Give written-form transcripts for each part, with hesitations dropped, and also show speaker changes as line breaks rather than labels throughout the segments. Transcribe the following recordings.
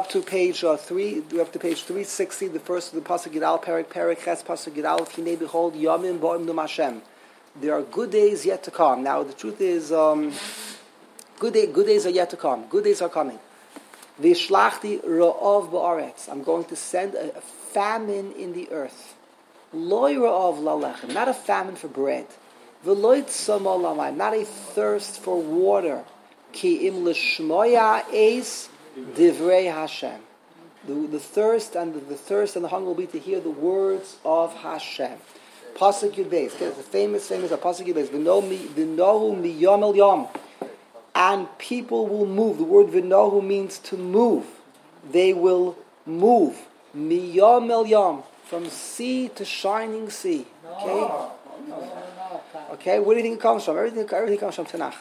up to page 3. We're up to page 360. The first of the pasuk Gidal, Perek Ches, pasuk Gidal. Hinei behold, Yamim bo'im dum Hashem. There are good days yet to come. Now the truth is, good days are yet to come. Good days are coming. Vishlachti ra'ov ba'aretz. I'm going to send a famine in the earth. Loi ra'ov lalechem. Not a famine for bread. V'loi tzoma lamayim. Not a thirst for water. Ki im l'shmoya eis divrei Hashem. The thirst and the hunger will be to hear the words of Hashem. Pasuk Yud Beis. Okay, it's a famous Pasuk Yud Beis. V'nohu miyom el yom. And people will move. The word v'nohu means to move. They will move. Miyom el yom. From sea to shining sea. Okay? Okay, where do you think it comes from? Everything comes from Tanakh.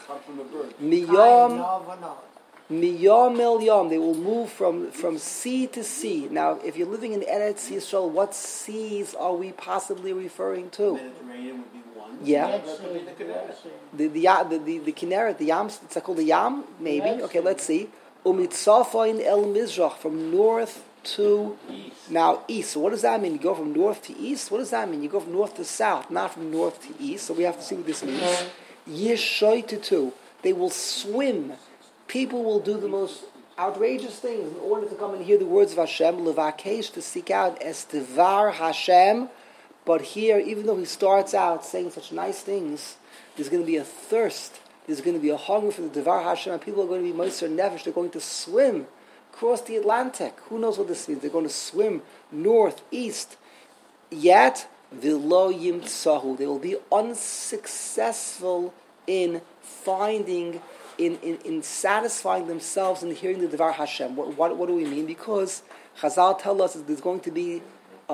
Miyom el yom. They will move from sea to sea. Now, if you're living in Eretz Yisrael, what seas are we possibly referring to?
Mediterranean would be one.
Yeah. The Kinneret, the Yam, it's called the Yam, maybe. Okay, let's see. Umitzafain el Mizrach, from north to east. So what does that mean? You go from north to east? What does that mean? You go from north to south, not from north to east. So we have to see what this means. Yishoitetu. They will swim. People will do the most outrageous things in order to come and hear the words of Hashem. Levakesh, to seek out Estivar Hashem. But here, even though he starts out saying such nice things, there's going to be a thirst. There's going to be a hunger for the Devar Hashem, and people are going to be Moser Nefesh. They're going to swim across the Atlantic. Who knows what this means? They're going to swim north, east. Yet, V'lo yimtzahu. They will be unsuccessful in finding, in satisfying themselves in hearing the Devar Hashem. What do we mean? Because Chazal tell us that there's going to be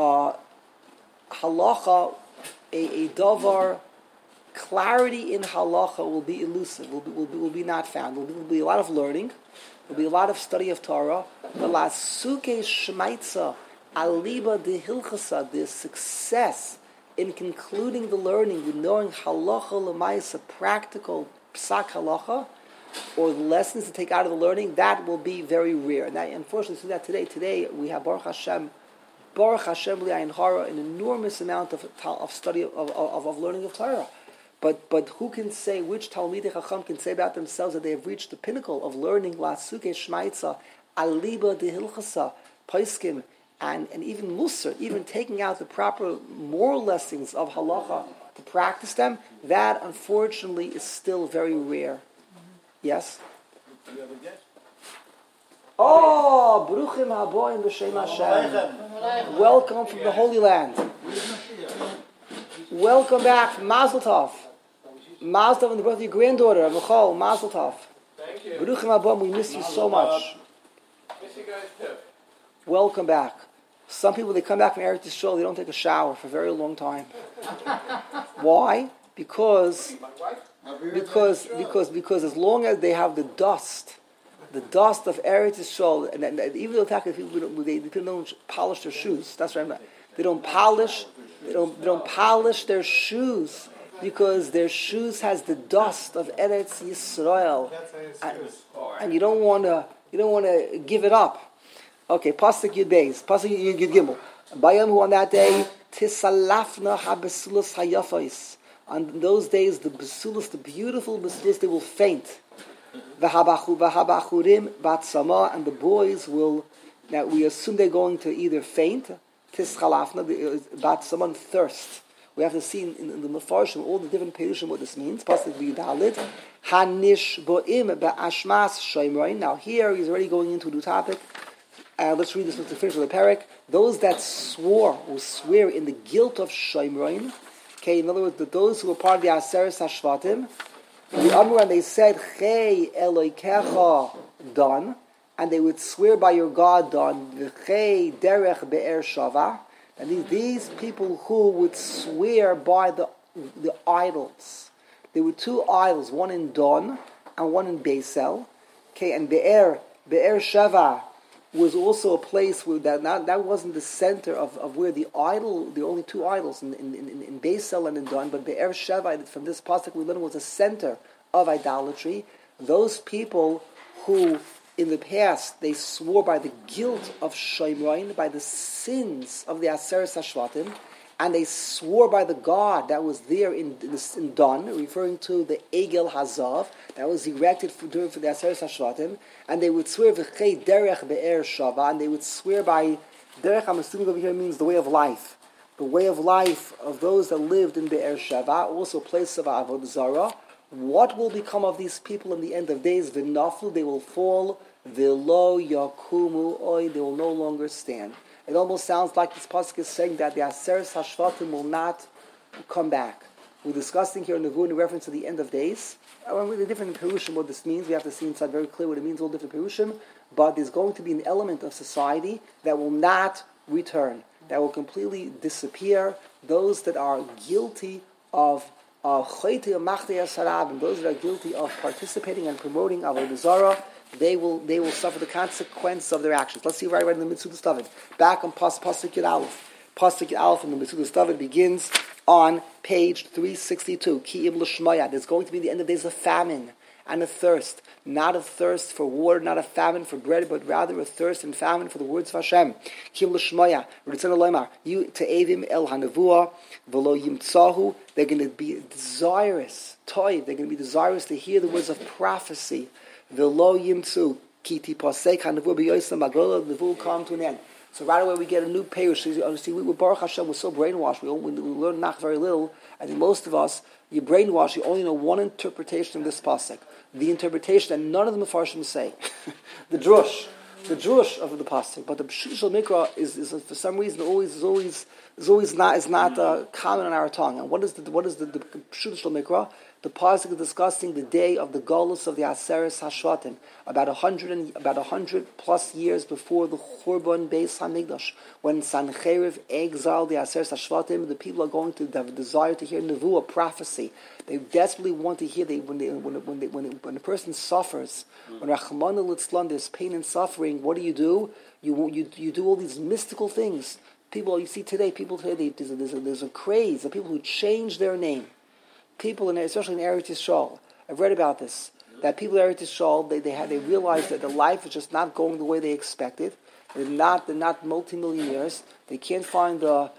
halacha, a davar, clarity in halacha will be elusive, will be not found. Will be a lot of learning, will be a lot of study of Torah. The lasuke shmaitza, aliba de hilchasa, the success in concluding the learning with knowing halacha l'maisa, practical psak halacha, or the lessons to take out of the learning, that will be very rare. And that, unfortunately, see that today we have Baruch Hashem Li'ayin Hara, an enormous amount of study of learning of Torah. But who can say, which Talmidei Chacham can say about themselves that they have reached the pinnacle of learning Lasuke Shmaitza, Aliba de Hilchasa, Paiskim, and even Musar, even taking out the proper moral lessons of halacha to practice them? That, unfortunately, is still very rare. Yes?
You have a guess?
Oh, Bruchim Haboim B'Shem Hashem. Welcome from the Holy Land. Welcome back from Mazel Tov. Mazel Tov on the birth of your granddaughter, Michal. Mazel Tov.
Thank you.
Bruchim Haboim, we miss you so much.
Miss you guys too.
Welcome back. Some people, they come back from Eretz Yisrael, they don't take a shower for a very long time. Why? Because as long as they have the dust of Eretz Yisrael, and even though people don't polish their shoes. That's right. They don't polish their shoes because their shoes has the dust of Eretz Yisrael, and you don't want to give it up. Okay, Pasuk Yud Beis, Pasuk Yud Gimel. Bayam who on that day tisalafna habesulas hayafais. On those days, the besulas, the beautiful besulas, they will faint. V'habachurim batsama, and the boys will. Now we assume they're going to either faint, tischalafna, batsama, thirst. We have to see in the Mefarshim all the different perushim what this means. Pasuk B'Yudalid, hanish boim be'ashmas shoymrain. Now here he's already going into a new topic. Let's read this to finish with the parak. Those that swear in the guilt of shoymrain. Okay, in other words, those who were part of the Aseres Hashvatim. The Amr, and they said, Chei Eloikecha Dan, and they would swear by your God Dan, Chei Derech Be'er Shava, and these people who would swear by the idols. There were two idols, one in Dan and one in Beisel. Okay, and Be'er Shava was also a place where that wasn't the center of where the only two idols in Beisel and in Dan, but Be'er Sheva, from this pasuk we learn, was a center of idolatry. Those people who in the past, they swore by the guilt of Shomron, by the sins of the Aseres HaShvatim, and they swore by the God that was there in Dan, referring to the Egel Hazav, that was erected for the Aseres HaShvatim, and they would swear V'chei Derech Be'er Shava, and they would swear by Derech, I'm assuming over here means the way of life. The way of life of those that lived in Be'er Shava, also a place of Avodah Zarah. What will become of these people in the end of days? V'naflu, they will fall. V'lo yakumu oy, they will no longer stand. It almost sounds like this pasuk is saying that the Aseres HaShvatim will not come back. We're discussing here in the Nevuah in reference to the end of days. With the different perushim what this means, we have to see inside very clear what it means, all different perushim. But there's going to be an element of society that will not return, that will completely disappear. Those that are guilty of Chayte Machtei Sarab, those that are guilty of participating and promoting Avodah Zarah, they will suffer the consequence of their actions. Let's see right in the Metzudas David. Back on Pasuk Yud Aleph. Pasuk Yud Aleph in the Metzudas David begins on page 362. Ki im l'shmaya. There's going to be the end of days of famine and a thirst. Not a thirst for water, not a famine for bread, but rather a thirst and famine for the words of Hashem. Ki im l'shmaya. Ritzon Eloymar. You te'evim el hanavua v'lo yimtzahu. They're going to be desirous. They're going to be desirous to hear the words of prophecy. V'lo yimtzu kiti pasek hanavur b'yoyisam agola. The will come to an end. So right away we get a new parish. See, we Baruch Hashem, we're so brainwashed. We learn Nach very little. I think most of us, you're brainwashed. You only know one interpretation of this pasuk. The interpretation that none of the Mefarshim say. the drush of the pasuk. But the Pshuta Shel Mikra is for some reason is always not common on our tongue. And what is the Pshuta Shel Mikra? The pasuk is discussing the day of the Golus of the Aseres HaShvatim, about 100 plus years before the Churban Beis Hamikdash, when Sancheriv exiled the Aseres HaShvatim. The people are going to have a desire to hear Nevuah, prophecy. They desperately want to hear. When a person suffers, when Rachmana Litzlan, there's pain and suffering. What do? You do all these mystical things. People, you see today, there's a craze of people who change their name. People, especially in Eretz Yisrael, I've read about this, that people in Eretz Yisrael, they realize that their life is just not going the way they expected. They're not multimillionaires. They can't find the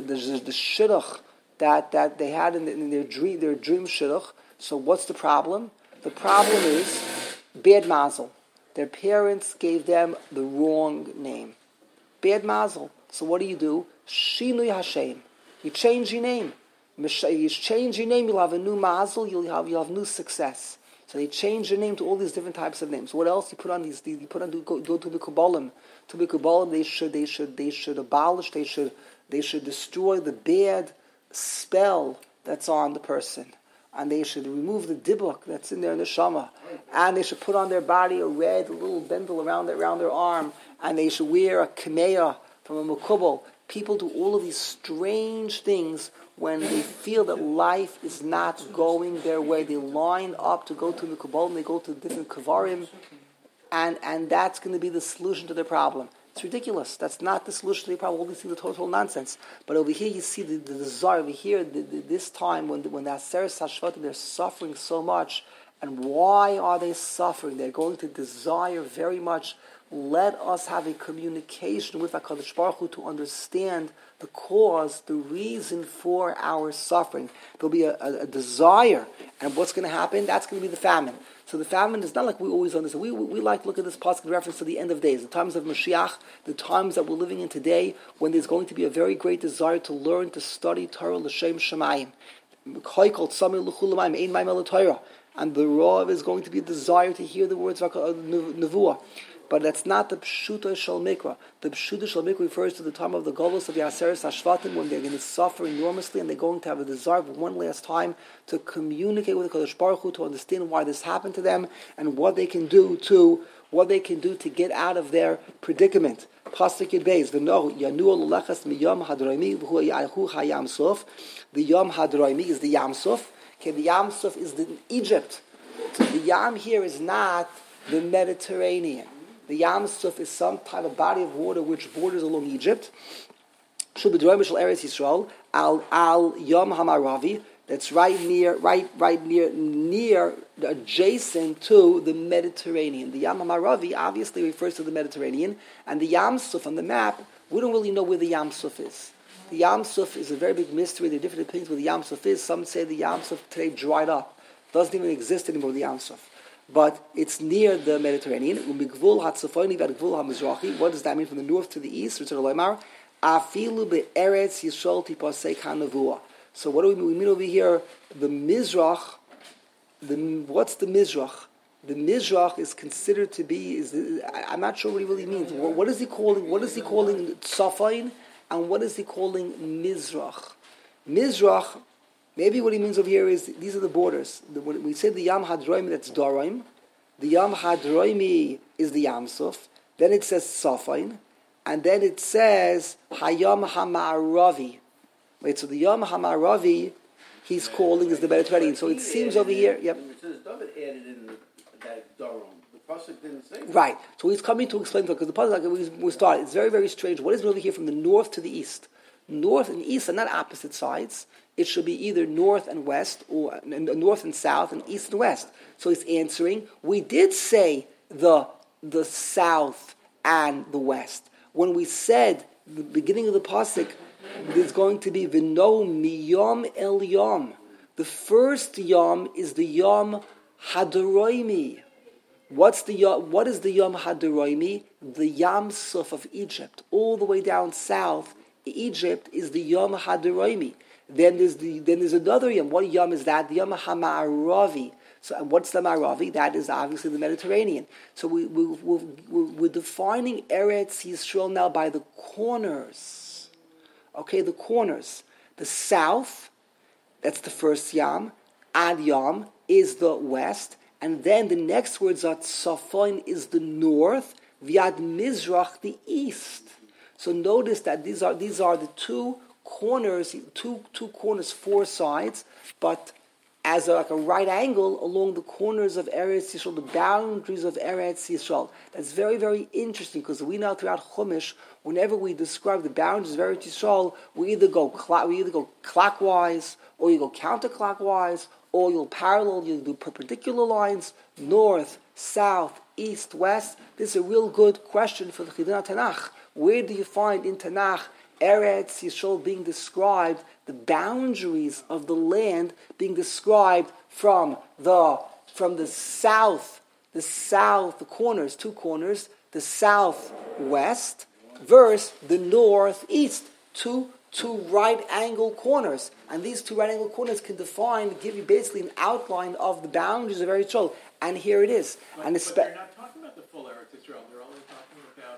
shidduch that they had in their dream shidduch. So what's the problem? The problem is bad mazel. Their parents gave them the wrong name. Bad mazel. So what do? Shinui Hashem. You change your name. You change your name, you'll have a new mazel, you'll have new success. So they change your name to all these different types of names. What else you put on these? You put on go to Bikubalim. To Bikubalim, they should abolish, they should destroy the bad spell that's on the person, and they should remove the dibuk that's in their neshama, and they should put on their body a little bendel around their arm, and they should wear a kameya from a mukubal. People do all of these strange things when they feel that life is not going their way. They line up to go to the Kabbalah, they go to different Kavarim, and that's going to be the solution to their problem. It's ridiculous. That's not the solution to their problem. All these things are total nonsense. But over here you see the desire. Over here, this time when the Aseres HaShvatim, they're suffering so much. And why are they suffering? They're going to desire very much. Let us have a communication with HaKadosh Baruch Hu to understand the cause, the reason for our suffering. There'll be a desire. And what's going to happen? That's going to be the famine. So the famine is not like we always understand. We like to look at this pasuk in reference to the end of days, the times of Mashiach, the times that we're living in today, when there's going to be a very great desire to learn, to study Torah l'shem Shemayim. And the Rav is going to be a desire to hear the words of Nevuah. But that's not the Pshuta Shel Mikra. The Pshuta Shel Mikra refers to the time of the Golus of the Aseres HaShvatim, when they're going to suffer enormously and they're going to have a desire for one last time to communicate with the Kadosh Baruch Hu, to understand why this happened to them and what they can do to get out of their predicament. Pasuk Yud Beis, v'no yanu l'lechas miyam hadraimi v'hu yahu hayam sof. The Yam Hadraimi is the Yam Suf. Okay, the Yam Suf is in Egypt. So the Yam here is not the Mediterranean. The Yam Suf is some type of body of water which borders along Egypt. Shul b'droim shel Eretz Yisrael al Yam Hamaravi. that's right near, adjacent to the Mediterranean. The Yam HaMaravi obviously refers to the Mediterranean, and the Yam Suf on the map, we don't really know where the Yam Suf is. The Yam Suf is a very big mystery. There are different opinions where the Yam Suf is. Some say the Yam Suf today dried up, doesn't even exist anymore, the Yam Suf. But it's near the Mediterranean. What does that mean from the north to the east? So what do we mean over here? The Mizrach. What's the Mizrach? The Mizrach is considered to be. I'm not sure what he really means. What is he calling? What is he calling Tzafain? And what is he calling Mizrach? Mizrach. Maybe what he means over here is these are the borders. When we say the Yam Hadroimi, that's Daraim. The Yam Hadroimi is the Yam Suf. Then it says Tzafain, and then it says Hayam Hamaravi. Wait, so the Yam Hamaravi, he's calling is the Mediterranean. So it seems over here. Yep.
It says David added in that Daron. The pasuk didn't say that.
Right. So he's coming to explain to us, because the pasuk, like we start, it's very, very strange. What is it over here from the north to the east? North and east are not opposite sides. It should be either north and west, or north and south, and east and west. So he's answering. We did say the south and the west when we said the beginning of the pasuk. There's going to be V'no miyom el yom. The first yom is the yom Hadroimi. What is the yom Hadroimi? The Yam Suf of Egypt, all the way down south. Egypt is the yom Hadroimi. Then there's another yom. What yom is that? The yom Hamaravi. So, and what's the Maravi? That is obviously the Mediterranean. So we're defining Eretz Yisrael now by the corners. Okay, the corners. The south, that's the first Yam. Ad Yam is the west. And then the next words are Tzafon is the north. Viad Mizrach, the east. So notice that these are the two corners, two corners, four sides, but as like a right angle along the corners of Eretz Yisrael, the boundaries of Eretz Yisrael. That's very, very interesting, because we know throughout Chumash, whenever we describe the boundaries of Eretz Yisrael, we either go clockwise, or you go counterclockwise, or you'll parallel, you'll do perpendicular lines, north, south, east, west. This is a real good question for the Chidun Tanakh. Where do you find in Tanakh Eretz Yisrael being described, the boundaries of the land being described from the south, the corners, two corners, the southwest versus the northeast, two right angle corners. And these two right angle corners can give you basically an outline of the boundaries of Eretz Yisrael. And here it is.
But they're not talking about the full Eretz Yisrael. They're only talking about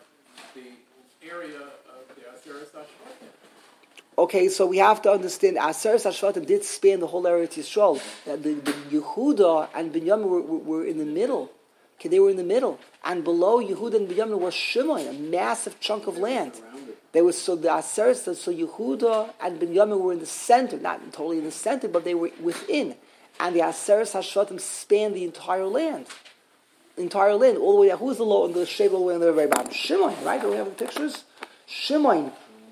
the area of the Aseret HaShvatim.
Okay, so we have to understand, Aseret HaShvatim did span the whole Eretz Yisrael. That the Yehuda and Binyamin were in the middle. Okay, they were in the middle. And below Yehuda and Binyamin was Shimon, a massive chunk of land. The Aseret, so Yehuda and Binyamin were in the center, not totally in the center, but they were within. And the Aseret HaShvatim spanned the entire land. All the way down. Who's the low and the shade all the way on the very bottom? Shimon, right? Do we have the pictures? Shimon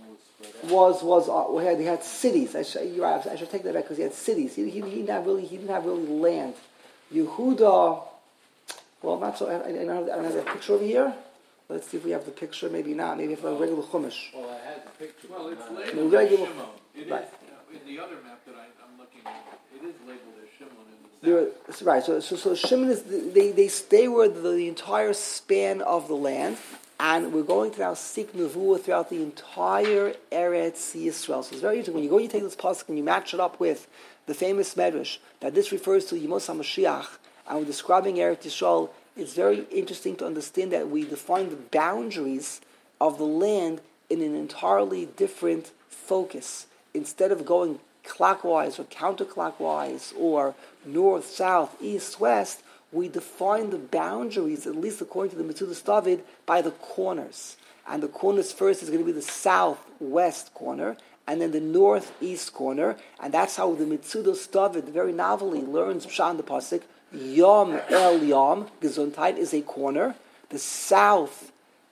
he had cities. I should take that back, because he had cities. He didn't have really land. Yehuda, well, not so. I don't have that picture over here. Let's see if we have the picture. Maybe not. Maybe if I have a regular chumash.
Well, I had the picture.
Well, it's labeled as Shimon. It right. is in the other map that I'm looking at. It is labeled as Shimon in the south.
Right. So Shimon is they were the entire span of the land. And we're going to now seek Nevuah throughout the entire Eretz Yisrael. So it's very interesting. When you take this pasuk and you match it up with the famous Medrash, that this refers to Yemos HaMashiach, and we're describing Eretz Yisrael, it's very interesting to understand that we define the boundaries of the land in an entirely different focus. Instead of going clockwise or counterclockwise or north, south, east, west, we define the boundaries, at least according to the Metzudas David, by the corners. And the corners first is going to be the southwest corner, and then the northeast corner. And that's how the Metzudas David, very novelly, learns Pshat in the pasuk. Yom el Yom, Gesundheit is a corner. The south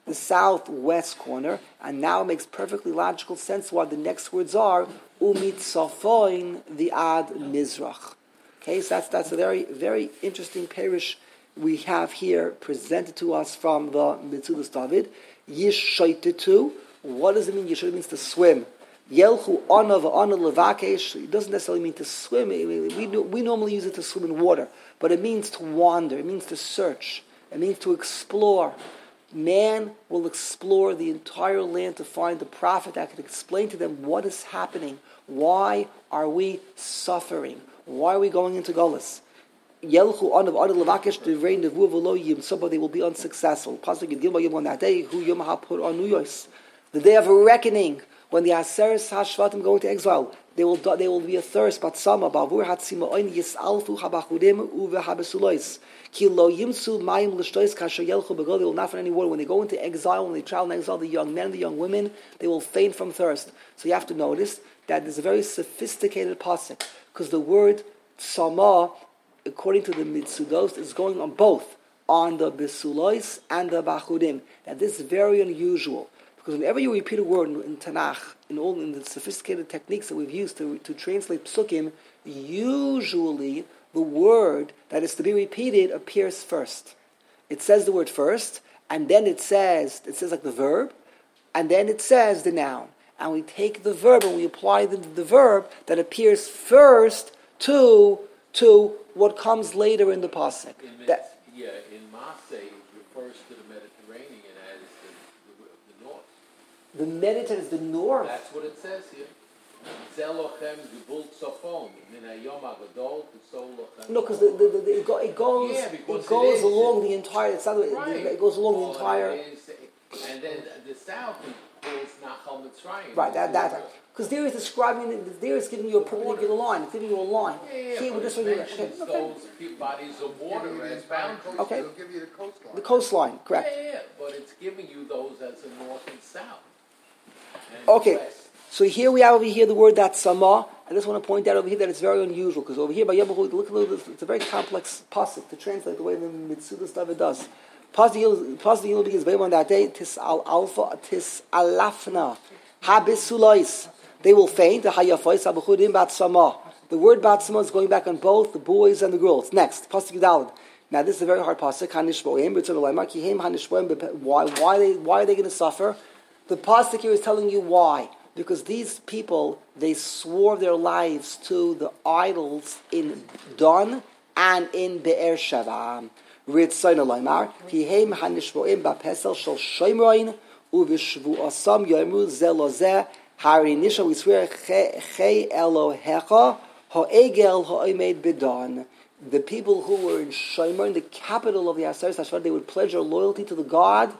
the southwest corner, and now it makes perfectly logical sense why the next words are umitzafoin the ad mizrach. Okay, so that's a very, very interesting parish we have here presented to us from the Metzudas David. Yishoitetu. What does it mean? Yishoit means to swim. Yelchu ana v'ana levakesh. It doesn't necessarily mean to swim. We normally use it to swim in water, but it means to wander. It means to search. It means to explore. Man will explore the entire land to find the prophet that can explain to them what is happening. Why are we suffering? Why are we going into Golus? Yelchu anav ana levakesh divrei nevuah v'lo yimtzah, but they will be unsuccessful. Pasuk Yud Gimel Yom on that day, hu yom hapur anuyos, the day of reckoning, when the Aseres Hashvatim go into exile, they will be athirst. But sama bavur hatzima oin yisalfu habachurim uve habesulois ki lo yimsu mayim l'shtois kasher yelchu begol. They will not find any water when they go into exile. When they travel in exile, the young men, the young women, they will faint from thirst. So you have to notice that there's a very sophisticated pasuk, because the word sama, according to the Mitzudos, is going on both, on the Besulois and the Bachurim. And this is very unusual, because whenever you repeat a word in Tanakh, in the sophisticated techniques that we've used to translate Psukim, usually the word that is to be repeated appears first. It says the word first, and then it says like the verb, and then it says the noun. And we take the verb and we apply the verb that appears first to what comes later in the pasuk.
In Maaseh, it refers to the Mediterranean as the north.
The Mediterranean is the north.
That's what it says here. Zelochem gibul tzofon min hayom hagadol t'solochem.
No, because it goes along the entire. It's not, it goes along the entire.
And then the south is Nachal Mitzrayim.
Right, that. Because there is describing, there is giving you a particular line. It's giving you a line.
Here we're just those bodies of water as boundaries.
Okay.
It'll give you the coastline.
The coastline, correct.
Yeah, but it's giving you those as the north and south. And
okay.
west.
So here we have over here the word that sama. I just want to point out over here that it's very unusual, because over here by Yabahud, look at this, it's a very complex pasuk to translate the way the Mitzudas David does. Pasuk Yil begins very on that day. Tis al alpha, tis alafna, habisulois. They will faint. The hayafois abachudim bat sama. The word bat sama is going back on both the boys and the girls. Next, pasuk Yudalad. Now this is a very hard pasuk. Hanishboim, why are they going to suffer? The pasuk here is telling you why. Because these people, they swore their lives to the idols in Dan and in Be'er Sheva. Ritzayna Laimar, Kihem Hanishboim Bapesel Shal Shoimroin, Uvishvu Asam Yomu Zelozeh, Hari Nisha, we swear Che Elohecha, Ho'egel Ho'imed Bedan. The people who were in Shoimroin, the capital of the Aseres Hashvat, they would pledge their loyalty to the God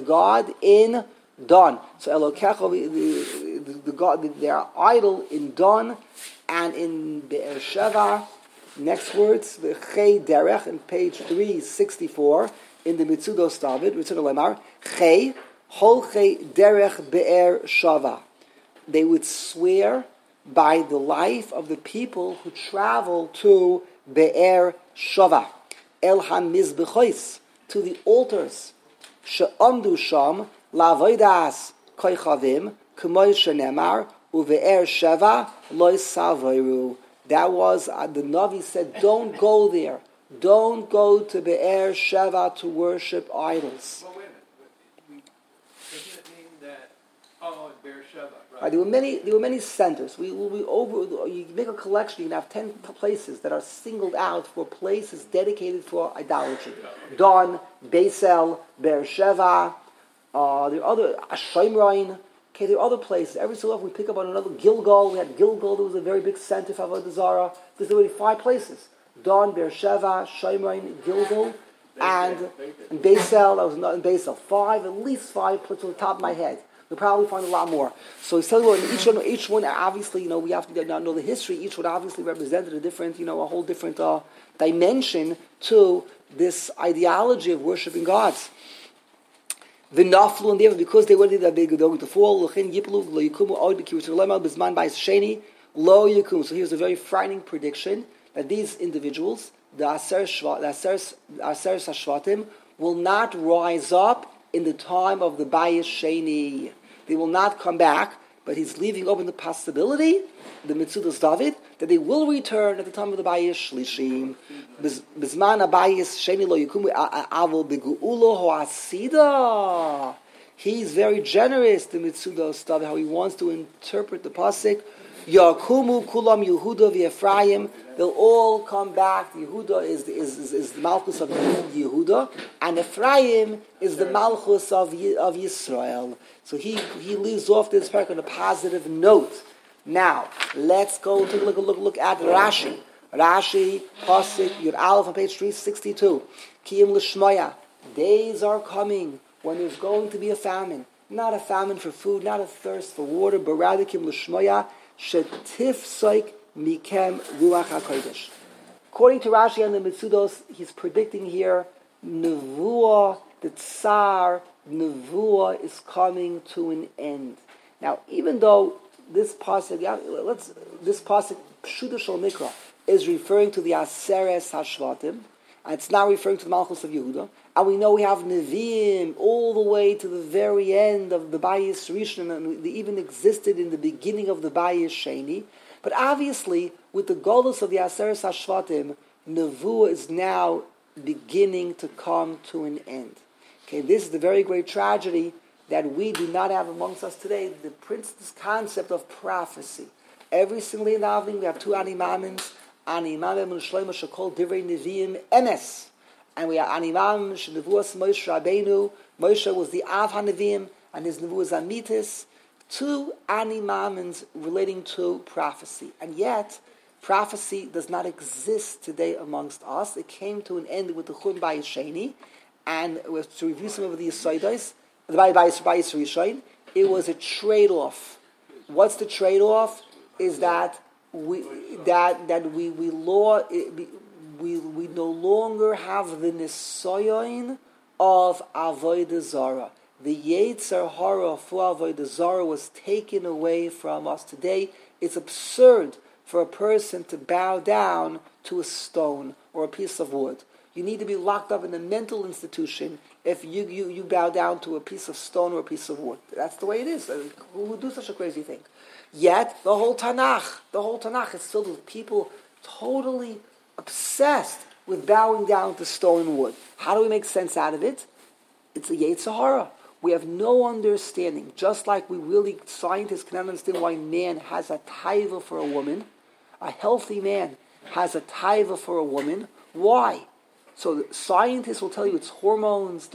in Dan. So Elokecha, the God, their idol in Dan and in Be'er Sheva. Next words, the Chei Derech in page 364 in the Mitzudos David, Ritzon Lemar, Chei, Hol Chei Derech Be'er Shava. They would swear by the life of the people who travel to Be'er Shava, El HaMizbechois, to the altars, She'amdu Sham, La'avodas Koichavim, K'moy Shenemar, Uve'er Sheva, Loy Savoiru. That was, the Navi said, don't go there. Don't go to Be'er Sheva to worship idols.
Well, wait a minute. Doesn't it mean that, Be'er Sheva, right?
Right, there were many centers. You make a collection, you can have 10 places that are singled out for places dedicated for idolatry. Dan, Beisel, Be'er Sheva, there are other, Ashimrain. Okay, there are other places. Every so often we pick up on another. Gilgal, we had Gilgal, there was a very big center for Avodah Zarah. There's already 5 places. Dan, Beersheva, Shomrain, Gilgal, and Beisel. That was not in Beisel. 5, at least 5 put on the top of my head. You'll probably find a lot more. So he's telling you, each one, obviously, we have to know the history. Each one obviously represented a different, a whole different dimension to this ideology of worshiping gods. The naflu and because they were going to fall. So here's a very frightening prediction that these individuals, the Aseres Hashvatim, will not rise up in the time of the Bayis Sheni. They will not come back, but he's leaving open the possibility, the Mitzudas David, that they will return at the time of the Bayis Shlishim. Bizman Bayis Sheni lo yukumu avol begu'ulo ho'asida. He's very generous, the Mitzudas David, how he wants to interpret the pasuk. Yakumu kulam Yehuda v'Ephraim. They'll all come back. Yehuda is the Malchus of Yehuda, and Ephraim is the Malchus of Yisrael. So he leaves off this parak on a positive note. Now let's go take a look at Rashi. Rashi pasuk Yud Aleph on page 362. Kiyim l'shmoya. Days are coming when there's going to be a famine. Not a famine for food, not a thirst for water, but rather Kiyim l'shmoya. Shetifsoik mikem ruach hakodesh. According to Rashi and the Mitzudos, he's predicting here nevuah, the tsar nevuah is coming to an end. Now, even though this pasuk, this pasuk Pshuta Shel Mikra is referring to the Aseres Hashvatim, and it's not referring to the Malchus of Yehuda, and we know we have Nevi'im all the way to the very end of the Bayis Rishon, and they even existed in the beginning of the Bayis Sheni. But obviously, with the Golus of the Aseres Hashvatim, Nevuah is now beginning to come to an end. Okay, this is the very great tragedy that we do not have amongst us today, this concept of prophecy. Every single day in the evening, we have two animamins, Animamim and Shlomo Shekol Divrei Nevi'im Emes. And we have Animamim Shenevuas Moshe Rabbeinu. Moshe was the Av HaNevi'im, and his Nevuas Amitis. Two Animamins relating to prophecy. And yet, prophecy does not exist today amongst us. It came to an end with the Churban Bayis Sheni, and to review some of the Yesodos, the Bayis Rishon, it was a trade-off. What's the trade-off? Is that we no longer have the nisoyon of avodah zarah. The yetzer hara for avodah zarah was taken away from us today. It's absurd for a person to bow down to a stone or a piece of wood. You need to be locked up in a mental institution if you bow down to a piece of stone or a piece of wood. That's the way it is. Who would do such a crazy thing? Yet, the whole Tanakh is filled with people totally obsessed with bowing down to stone and wood. How do we make sense out of it? It's a yetzer hara. We have no understanding. Just like scientists cannot understand why man has a taiva for a woman, a healthy man has a taiva for a woman. Why? So the scientists will tell you it's hormones.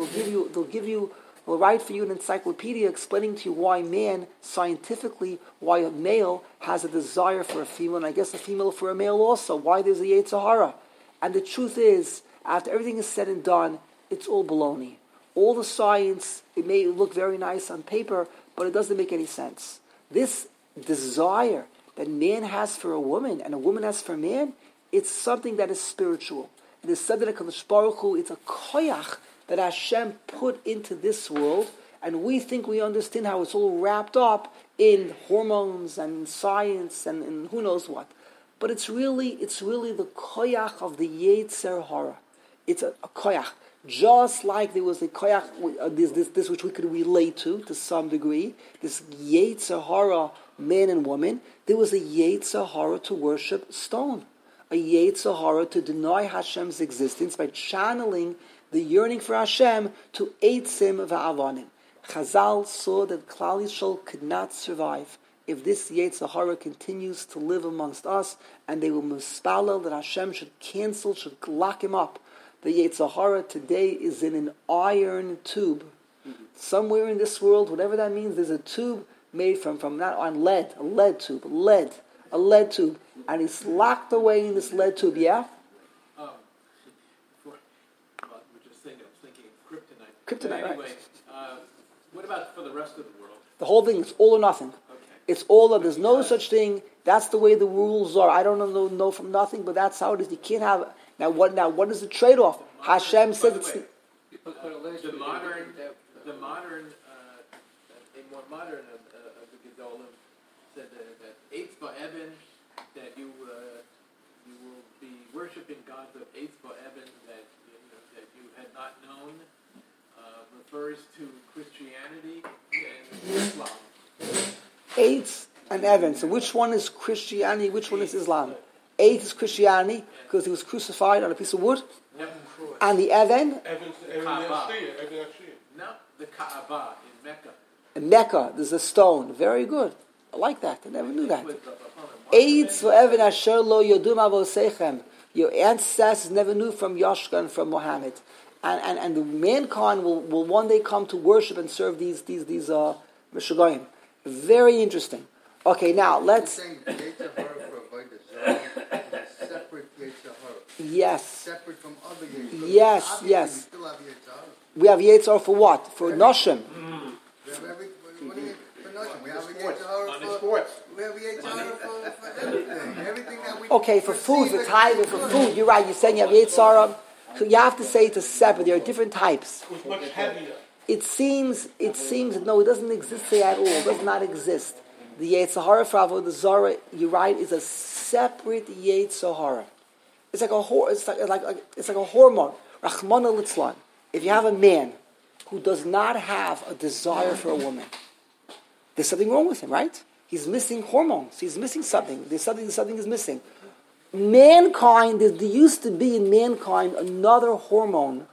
They'll write for you an encyclopedia explaining to you why man, scientifically, why a male has a desire for a female, and I guess a female for a male also, why there's a yetzer hara. And the truth is, after everything is said and done, it's all baloney. All the science, it may look very nice on paper, but it doesn't make any sense. This desire that man has for a woman and a woman has for man, it's something that is spiritual. It is something that HaKadosh Baruch Hu, it's a koyach that Hashem put into this world, and we think we understand how it's all wrapped up in hormones and science and who knows what. But it's really the koyach of the yetzer hara. It's a koyach. Just like there was a koyach, this which we could relate to some degree, this yetzer hara, man and woman, there was a yetzer hara to worship stone. A yetzer hara to deny Hashem's existence by channeling the yearning for Hashem to eitzim va'avanim. Chazal saw that Klal Yisrael could not survive if this yetzer hara continues to live amongst us, and they will mispalel that Hashem should lock him up. The yetzer hara today is in an iron tube. Somewhere in this world, whatever that means, there's a tube made from not on lead, a lead tube, and he's locked away in this lead tube. Yeah. Kryptonite,
anyway,
right.
What about for the rest of the world?
The whole thing is all or nothing.
Okay.
It's all or there's no such thing. That's the way the rules are. I don't know from nothing, but that's how it is. You can't have now. What is the trade-off? Hashem said it's
the modern in more modern of the Gedolim said that Eitz Ba'Eben, that you will be worshiping gods of Eitz Ba'Eben that you had not known. refers to Christianity and Islam.
Eitz and Evan. So which one is Christianity? Which one is Islam? Eitz is Christianity because he was crucified on a piece of wood. And the Evan?
No, the Kaaba in Mecca.
In Mecca, there's a stone. Very good. I like that. I never knew that. Eitz for Evan asher lo yodum avosechem. Your ancestors never knew from Yashka and from Muhammad. And the mankind will one day come to worship and serve these Meshuggahim. Very interesting. Okay, now let's. Yes.
Separate from other Yetzirah.
Yes,
Obviously,
yes.
We still have Yetzirah.
We have Yetzirah for what? For Noshim.
We have for Noshim. We have a Yetzirah for
sports.
We have a Yetzirah for everything. Everything that we.
Okay, for food, for tithing, for food. You're right. You're saying you have Yetzirah. So you have to say it's a separate. There are different types.
It's much heavier.
It seems no, it doesn't exist there at all. It does not exist. The Yetzirah for Avodah Zarah, you're right, is a separate Yetzirah. It's like a hormone. Rachmana litzlan. If you have a man who does not have a desire for a woman, there's something wrong with him, right? He's missing hormones. He's missing something. Something is missing. Mankind, there used to be in mankind another hormone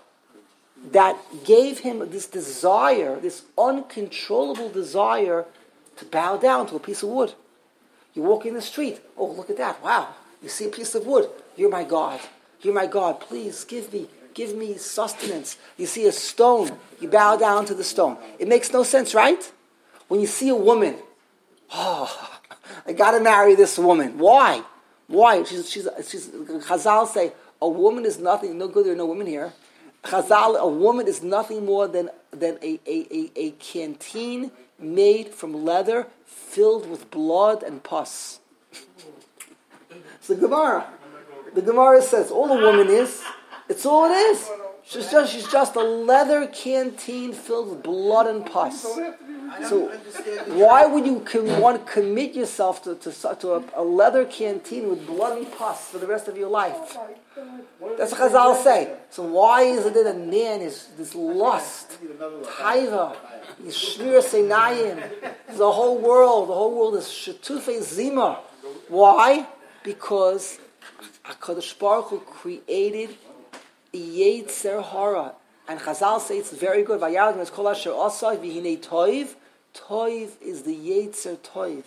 that gave him this desire, this uncontrollable desire to bow down to a piece of wood. You walk in the street, oh, look at that, wow. You see a piece of wood, you're my God. You're my God, please give me sustenance. You see a stone, you bow down to the stone. It makes no sense, right? When you see a woman, oh, I got to marry this woman. Why? She's Chazal say, a woman is nothing, no good, there are no women here. Chazal, a woman is nothing more than a canteen made from leather filled with blood and pus. It's the Gemara says all a woman is, it's all it is. She's just a leather canteen filled with blood and pus. So why would you want to commit yourself to a leather canteen with blood and pus for the rest of your life? That's what Chazal say. So why is it that a man is this lust, taiva, shmir seinayim? The whole world is shetufei zima. Why? Because HaKadosh Baruch Hu created a Yetzer Hara. And Chazal say it's very good. Vayarad is kol asher asai v'hinei toiv. Toiv is the Yetzer Toiv.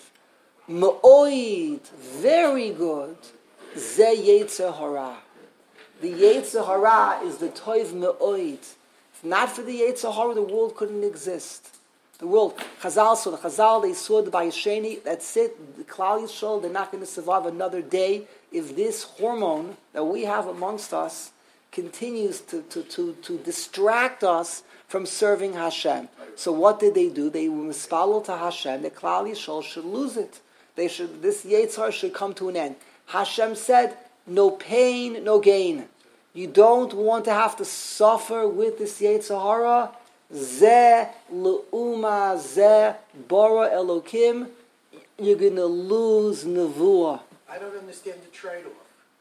Ma'oid, very good. Ze Yetzer Hara. The Yetzer Hara is the Toiv Ma'oid. If not for the Yetzer Hara, the world couldn't exist. The world, Chazal, they saw the Bayesheni, that's it, the Klal Yisrael, they're not going to survive another day if this hormone that we have amongst us continues to distract us from serving Hashem. So what did they do? They were mispalel to Hashem. The Klal Yisrael should lose it. This Yetzirah should come to an end. Hashem said, no pain, no gain. You don't want to have to suffer with this Yetzirah. Zeh le'uma zeh bara Elokim. You're going to lose nevuah.
I don't understand the trade-off.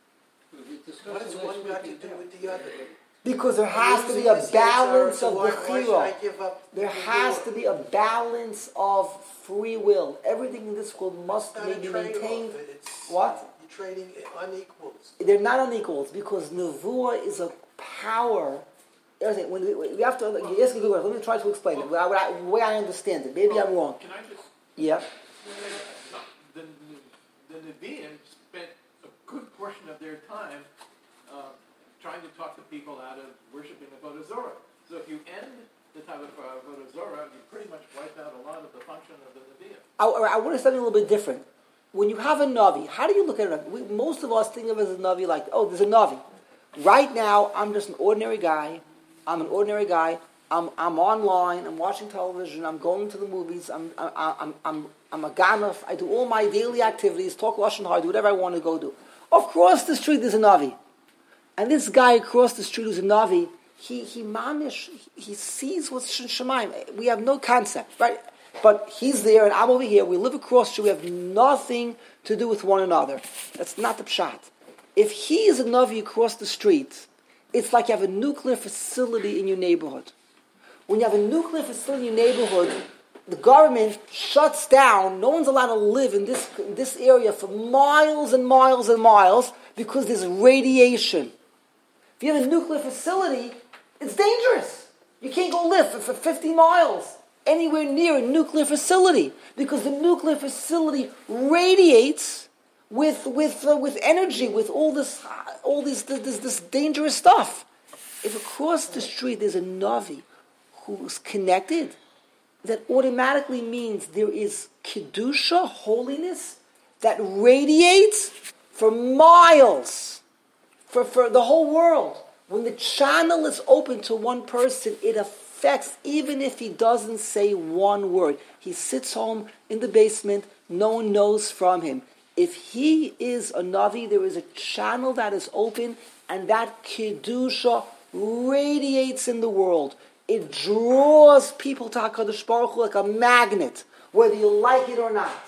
What has one got to do with the other?
Because there has to be a balance of bechira. There has to be a balance of free will. Everything in this world must be maintained. What?
You're trading unequals.
They're not unequals because nevuah is a power. When we have to, yes, let me try to explain it. The way I understand it. Maybe I'm wrong.
Can I just?
Yeah.
The Nevi'im spent a good portion of their time trying to talk the people out of worshiping Avodah Zarah. So if you end the time of Avodah Zarah, you pretty much wipe out a lot of the function of the Nevi'im.
I want to say something a little bit different. When you have a Navi, how do you look at it? Most of us think of it as a Navi like, oh, there's a Navi. Right now, I'm just an ordinary guy. I'm online. I'm watching television. I'm going to the movies. I'm a ganaf. I do all my daily activities. Talk lashon hara. Do whatever I want to go do. Across the street, there's a Navi, and this guy across the street who's a Navi, he sees what's Shemaim. We have no concept, right? But he's there, and I'm over here. We live across the street. We have nothing to do with one another. That's not the pshat. If he is a Navi across the street, it's like you have a nuclear facility in your neighborhood. when you have a nuclear facility in your neighborhood, the government shuts down. No one's allowed to live in this area for miles and miles and miles because there's radiation. If you have a nuclear facility, it's dangerous. You can't go live for 50 miles anywhere near a nuclear facility because the nuclear facility radiates with energy, with all this dangerous stuff. If across the street there's a Navi who's connected, that automatically means there is Kedusha, holiness, that radiates for miles, for the whole world. When the channel is open to one person, it affects, even if he doesn't say one word. He sits home in the basement, no one knows from him. If he is a Navi, there is a channel that is open, and that Kedusha radiates in the world. It draws people to HaKadosh Baruch Hu like a magnet, whether you like it or not.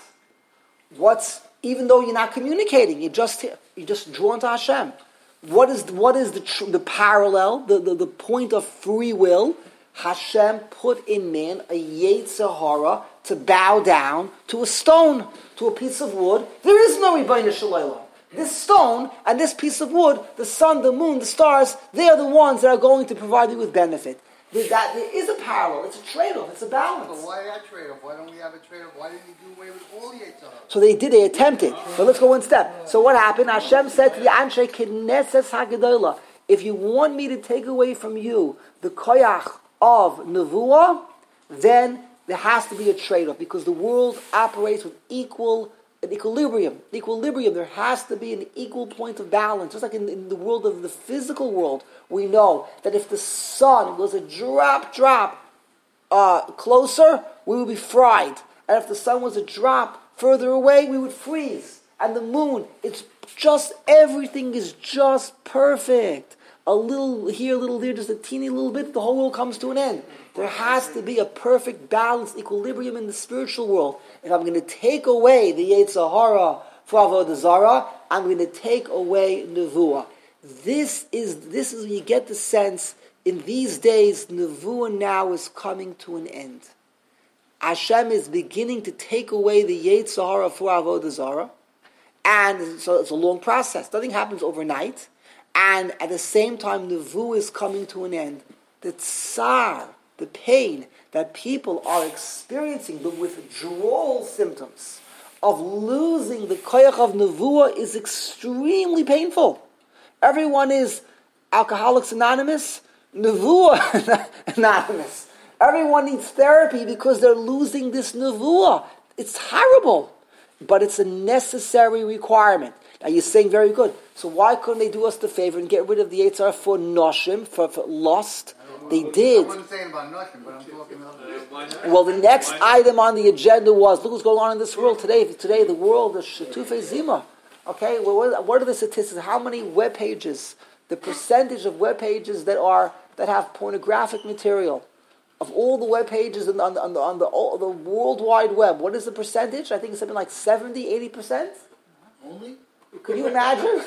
Even though you're not communicating, you're just drawn to Hashem. What is the parallel, the point of free will? Hashem put in man a Yetzer Hara to bow down to a stone, to a piece of wood. There is no Ribono Shel Olam. This stone and this piece of wood, the sun, the moon, the stars, they are the ones that are going to provide you with benefit. There is a parallel. It's a trade-off. It's a balance.
But why that trade-off? Why don't we have a trade-off? Why didn't he do away with all the Yetzer Hara?
So they attempted. But let's go one step. So what happened? Hashem said to the Anshe Knesses HaGedolah, if you want me to take away from you the koyach of Nevuah, then there has to be a trade-off because the world operates with equilibrium. There has to be an equal point of balance. Just like in the world of the physical world, we know that if the sun was a drop closer, we would be fried. And if the sun was a drop further away, we would freeze. And the moon, everything is just perfect. A little here, a little there, just a teeny little bit, the whole world comes to an end. There has to be a perfect balance, equilibrium in the spiritual world. If I'm going to take away the Yetzer Hara for Avodah Zarah, I'm going to take away Nevuah. This is when you get the sense, in these days, Nevuah now is coming to an end. Hashem is beginning to take away the Yetzer Hara for Avodah Zarah. And so it's a long process. Nothing happens overnight. And at the same time, Nevuah is coming to an end. The tsar, the pain that people are experiencing, the withdrawal symptoms of losing the koyach of Nevuah is extremely painful. Everyone is Alcoholics Anonymous, Nevuah Anonymous. Everyone needs therapy because they're losing this Nevuah. It's horrible, but it's a necessary requirement. Now you're saying very good. So why couldn't they do us the favor and get rid of the Yetzer Hara for noshim, for lust? They did.
I wasn't saying about noshim, but I'm talking about...
Well, the next item on the agenda was, look what's going on in this world today. Today, the world is Shetufei Zima. Okay, well, what are the statistics? How many web pages? The percentage of web pages that have pornographic material of all the web pages on the World Wide Web. What is the percentage? I think it's something like 70-80%.
Only?
Could you imagine?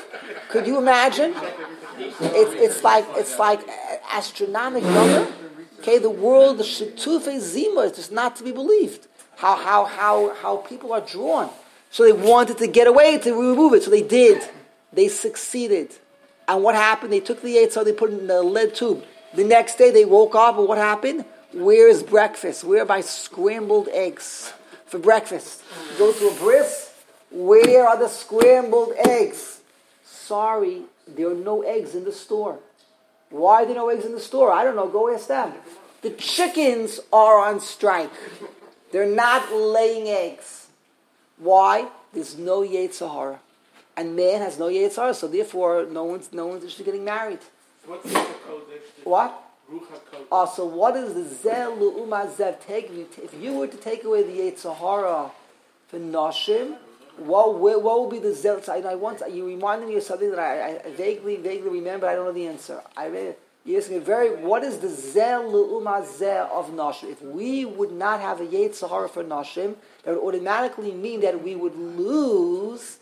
It's like astronomical number. Okay, the world, the Shetufei Zima is just not to be believed. How people are drawn. So they wanted to get away, to remove it. So they did. They succeeded. And what happened? They took the Yetzer Hara, they put it in a lead tube. The next day they woke up, and what happened? Where's breakfast? Where are my scrambled eggs for breakfast? You go to a bris. Where are the scrambled eggs? Sorry, there are no eggs in the store. Why are there no eggs in the store? I don't know. Go ask them. The chickens are on strike. They're not laying eggs. Why? There's no Yetzer Hara. And man has no Yetzer Hara, so therefore no one's interested in getting married.
What's the Kodesh?
What?
Ruach HaKodesh.
So what is the Zel Lu'uma Zev take? If you were to take away the Yetzer Hara for Noshim, what would be the Zel? You reminded me of something that I vaguely remember. I don't know the answer. You're asking what is the Zel Lu'uma Zeh of Noshim? If we would not have a Yetzer Hara for Noshim, that would automatically mean that we would lose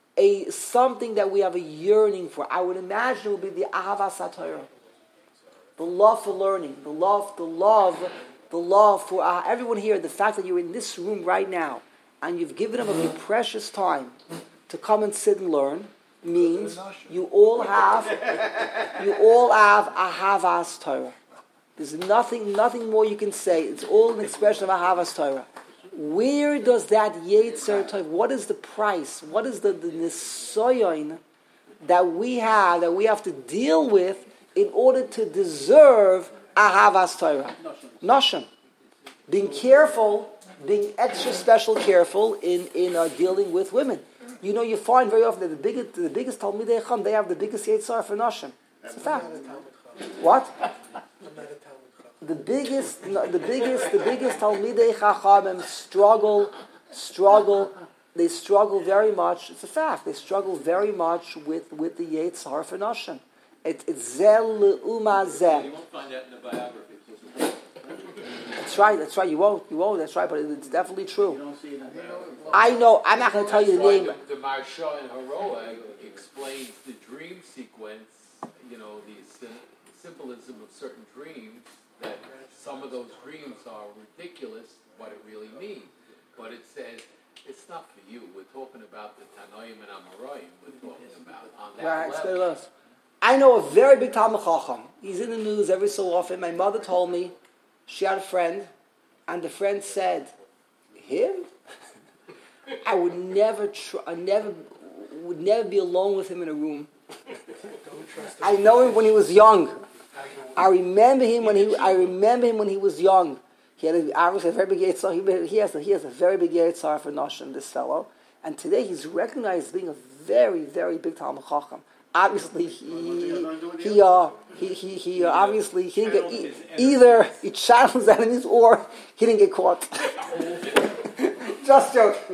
something that we have a yearning for. I would imagine it would be the Ahavas HaTorah. the love for learning, the love for everyone here. The fact that you're in this room right now and you've given up of your precious time to come and sit and learn means you all have ahavas Torah. There's nothing more you can say. It's all an expression of ahavas Torah. Where does that Yetzer Tov? What is the price? What is the nisoyon that we have to deal with in order to deserve ahavas Torah? Nashim. Being careful, being extra special careful in dealing with women. You know, you find very often that the biggest Talmidei Chacham, they have the biggest Yetzar for Nashim. It's a fact. What? The biggest Talmidei Chachamim struggle. They struggle very much. It's a fact. They struggle very much with the Yetzar for Nashim. It's zel le'uma zeh.
You won't find that in the biography.
That's right. You won't. That's right. But it's definitely true. I know. I'm not going to tell you the name.
The Maharsha in Haroah explains the dream sequence. You know, the symbolism of certain dreams. That some of those dreams are ridiculous. What it really means, but it says it's not for you. We're talking about the Tanoim and Amoraim. We're talking about on that level.
I know a very big Talmid Chacham. He's in the news every so often. My mother told me she had a friend, and the friend said, "Him? I would never be alone with him in a room. I know him when he was young. I remember him when he was young. He had obviously a very big Yetzar. He has a very big Yetzar for Nashim, this fellow. And today he's recognized as being a very, very big Talmid Chacham. Obviously, he obviously he didn't get either he channels enemies or he didn't get caught. Just joking.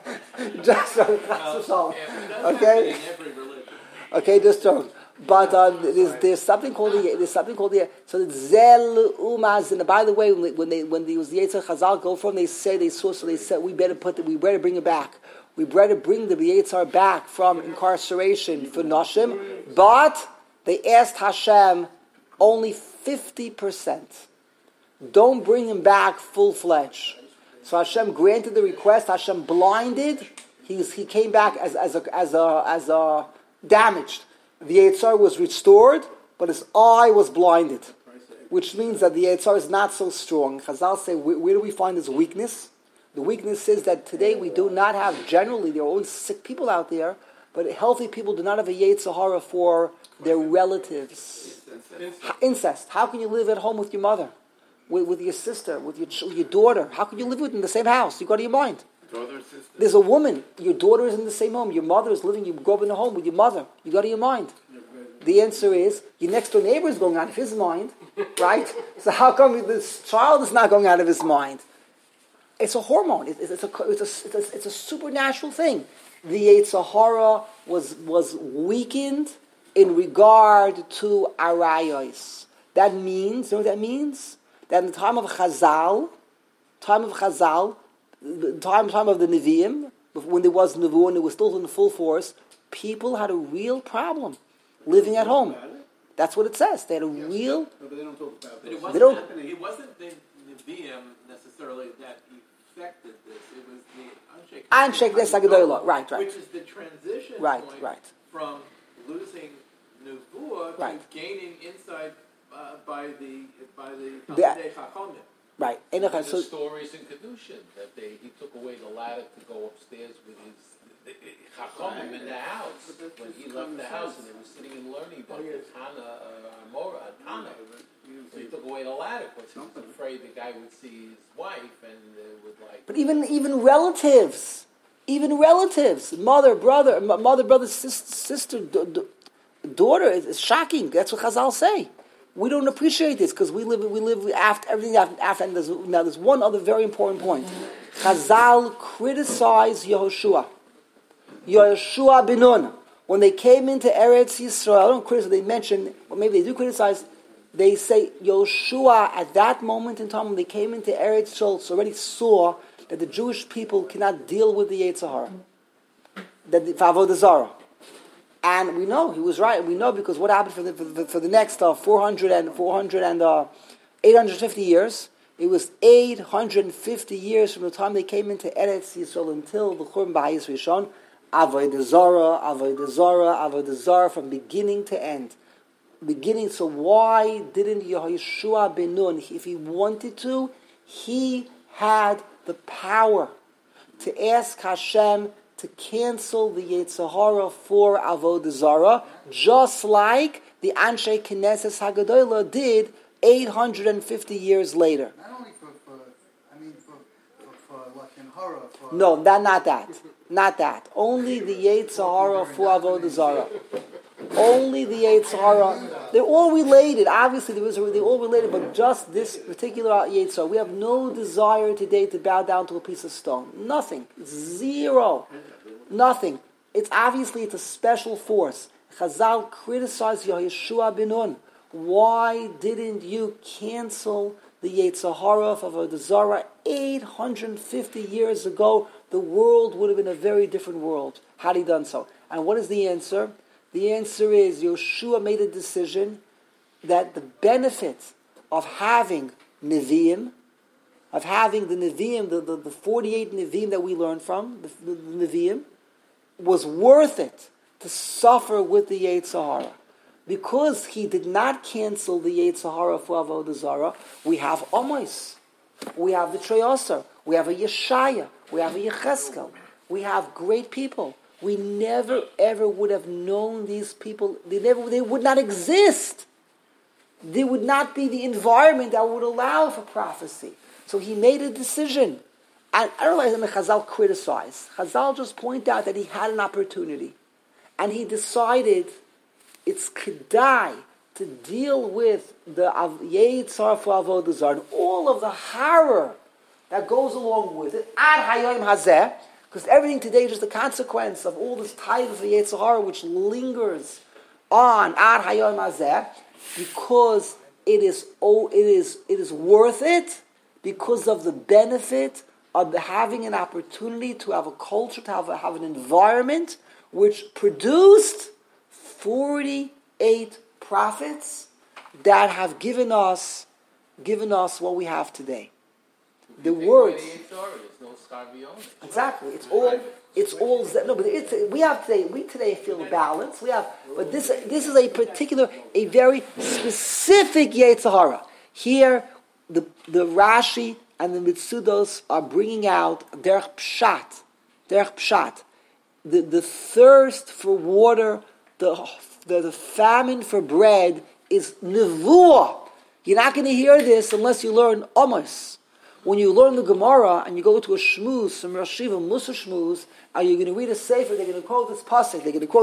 Okay, just joking. But there's something called the so the zel umaz. And by the way, when there was the Yetzer Chazal go from, they said we better bring it back. We better bring the Yetzar back from incarceration for Nashim, but they asked Hashem only 50%. Don't bring him back full-fledged. So Hashem granted the request. Hashem blinded. He came back as a damaged. The Yetzar was restored, but his eye was blinded, which means that the Yetzar is not so strong. Chazal say, where do we find his weakness? The weakness is that today we do not have, generally, there are always sick people out there, but healthy people do not have a Yetzer Hara for their relatives. Incest. How can you live at home with your mother, with your sister, with your daughter? How can you live with them in the same house? You go to your mind. There's a woman, your daughter is in the same home, your mother is living, you grow up in a home with your mother. You go to your mind. The answer is, your next door neighbor is going out of his mind, right? So how come this child is not going out of his mind? It's a hormone. It's a supernatural thing. The Yetzer Hara was weakened in regard to arayos. That means, you know what that means? That in the time of Chazal, the time of the Nevi'im, when there was Nevuah and it was still in full force, people had a real problem living at home. That's what it says. They had a real...
No, but they don't talk about it. It wasn't the Nevi'im necessarily that affected this. It was the
Ansheik Nesach Gedolah. Right.
Which is the transition point from losing Nevuah to gaining insight by the Talmidei Chachamim.
Right.
And the stories in Kedushin that he took away the ladder to go upstairs with his Chachamim in the house when he left the house and they were sitting and learning about Tana. So he took away the ladder because he was afraid the guy would see his wife and would like.
But even relatives, mother, brother, sister, daughter, is shocking. That's what Chazal say. We don't appreciate this because we live after everything after. And there's one other very important point. Chazal criticized Yehoshua bin Nun when they came into Eretz Yisrael. I don't criticize. They mention, or maybe they do criticize. They say Yehoshua at that moment in time when they came into Eretz Yisrael already saw that the Jewish people cannot deal with the Yetzer Hara, that the Avodah Zarah. And we know he was right. We know because what happened for the next 850 years. It was 850 years from the time they came into Eretz Yisrael until the Churban B'Hayis Rishon. Avodah Zarah, from beginning to end. So why didn't Yehoshua ben Nun, if he wanted to, he had the power to ask Hashem to cancel the Yetzer Hara for Avodah Zarah, just like the Anshe Knesset Hagadolah did 850 years later.
Not only for Lashon Hara.
No, not that. Only the Yetzer Hara for Avodah Zarah. Only the Yetzer Hara. They're all related. Obviously, they're all related, but just this particular Yetzer Hara. We have no desire today to bow down to a piece of stone. Nothing. Zero. Nothing. It's a special force. Chazal criticized Yehoshua ben Nun. Why didn't you cancel the Yetzer Hara of Avodah Zarah 850 years ago? The world would have been a very different world had he done so. And what is the answer? The answer is Yehoshua made a decision that the benefit of having Nevi'im, of having the Nevi'im, the 48 Nevi'im that we learned from, the Nevi'im, was worth it to suffer with the Yetzer Hara. Because he did not cancel the Yetzer Hara for Avodah Zarah, we have Amos, we have the Treyasar, we have a Yeshaya, we have a Yecheskel, we have great people. We never ever would have known these people. They would not exist. There would not be the environment that would allow for prophecy. So he made a decision. And I don't know if Chazal criticized. Chazal just point out that he had an opportunity. And he decided it's kedai to deal with the Yetzer for Avodah Zarah and all of the horror that goes along with it. Ad hayom hazeh. Because everything today is just a consequence of all this tide of the Yetzer Hara which lingers on Ad Hayom Hazeh, because it is worth it because of the benefit of having an opportunity to have a culture, to have an environment which produced 48 prophets that have given us what we have today. The words. Exactly. It's all. No, but we today feel balance. But this is a very specific Yetzer Hara. Here, the Rashi and the Mitzudos are bringing out derech pshat. The thirst for water, the famine for bread is nevuah. You're not going to hear this unless you learn Amos. When you learn the Gemara and you go to a shmuz, some Rashiva, Musa shmuz, and you're going to read a sefer, they're going to quote this pasuk.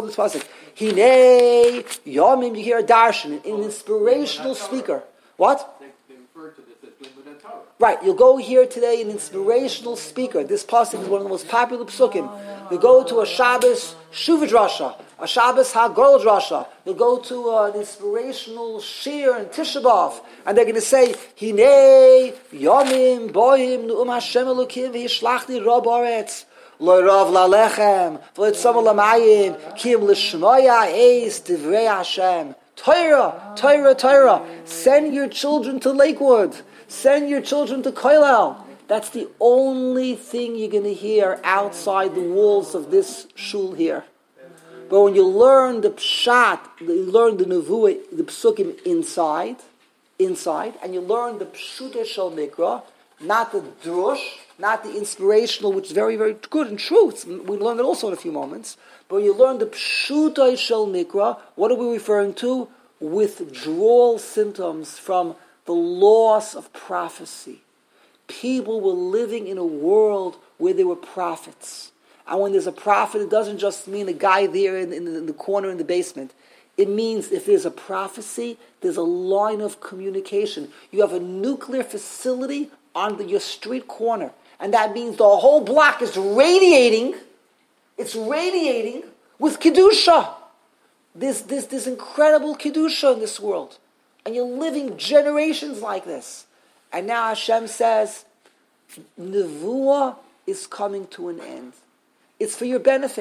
Hinei Yomim, you hear a darshan, an inspirational speaker. What?
They refer to this as Limud Torah.
Right, you'll go here today, an inspirational speaker. This pasuk is one of the most popular psukim. You go to a Shabbos Shuvah Drasha, a Shabbos Hagol Drasha. You'll go to an inspirational shir and Tisha B'Av, and they're going to say, Hinei Yomim Bohim Nu'um Hashem Elokim V'Yishlachni Rob Oretz Lo Rav Lalechem V'Yitzam Lamayim Kim L'Shmoya Eis Divrei Hashem. Torah. Send your children to Lakewood. Send your children to Koilel. That's the only thing you're going to hear outside the walls of this shul here. But when you learn the pshat, you learn the nevuah, the psukim inside, and you learn the pshutah shel mikra, not the drush, not the inspirational, which is very, very good and true. We learn it also in a few moments. But when you learn the pshutah shel mikra, what are we referring to? Withdrawal symptoms from the loss of prophecy. People were living in a world where there were prophets. And when there's a prophet, it doesn't just mean a guy there in the corner in the basement. It means if there's a prophecy, there's a line of communication. You have a nuclear facility on your street corner. And that means the whole block is radiating. It's radiating with Kedusha. There's incredible Kedusha in this world. And you're living generations like this. And now Hashem says, Nevuah is coming to an end. It's for your benefit.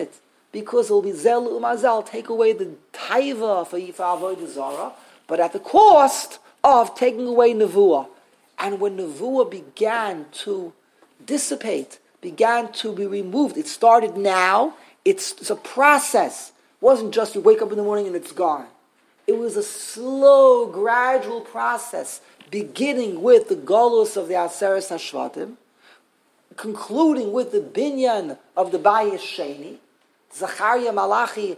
because it will be zel umazel, take away the taiva for avodah zarah, but at the cost of taking away nevuah. And when nevuah began to dissipate, began to be removed, it started now. It's a process. It wasn't just you wake up in the morning and it's gone. It was a slow, gradual process, beginning with the galus of the Aseres HaShvatim, concluding with the binyan of the Bayis Sheni, Zachariah Malachi,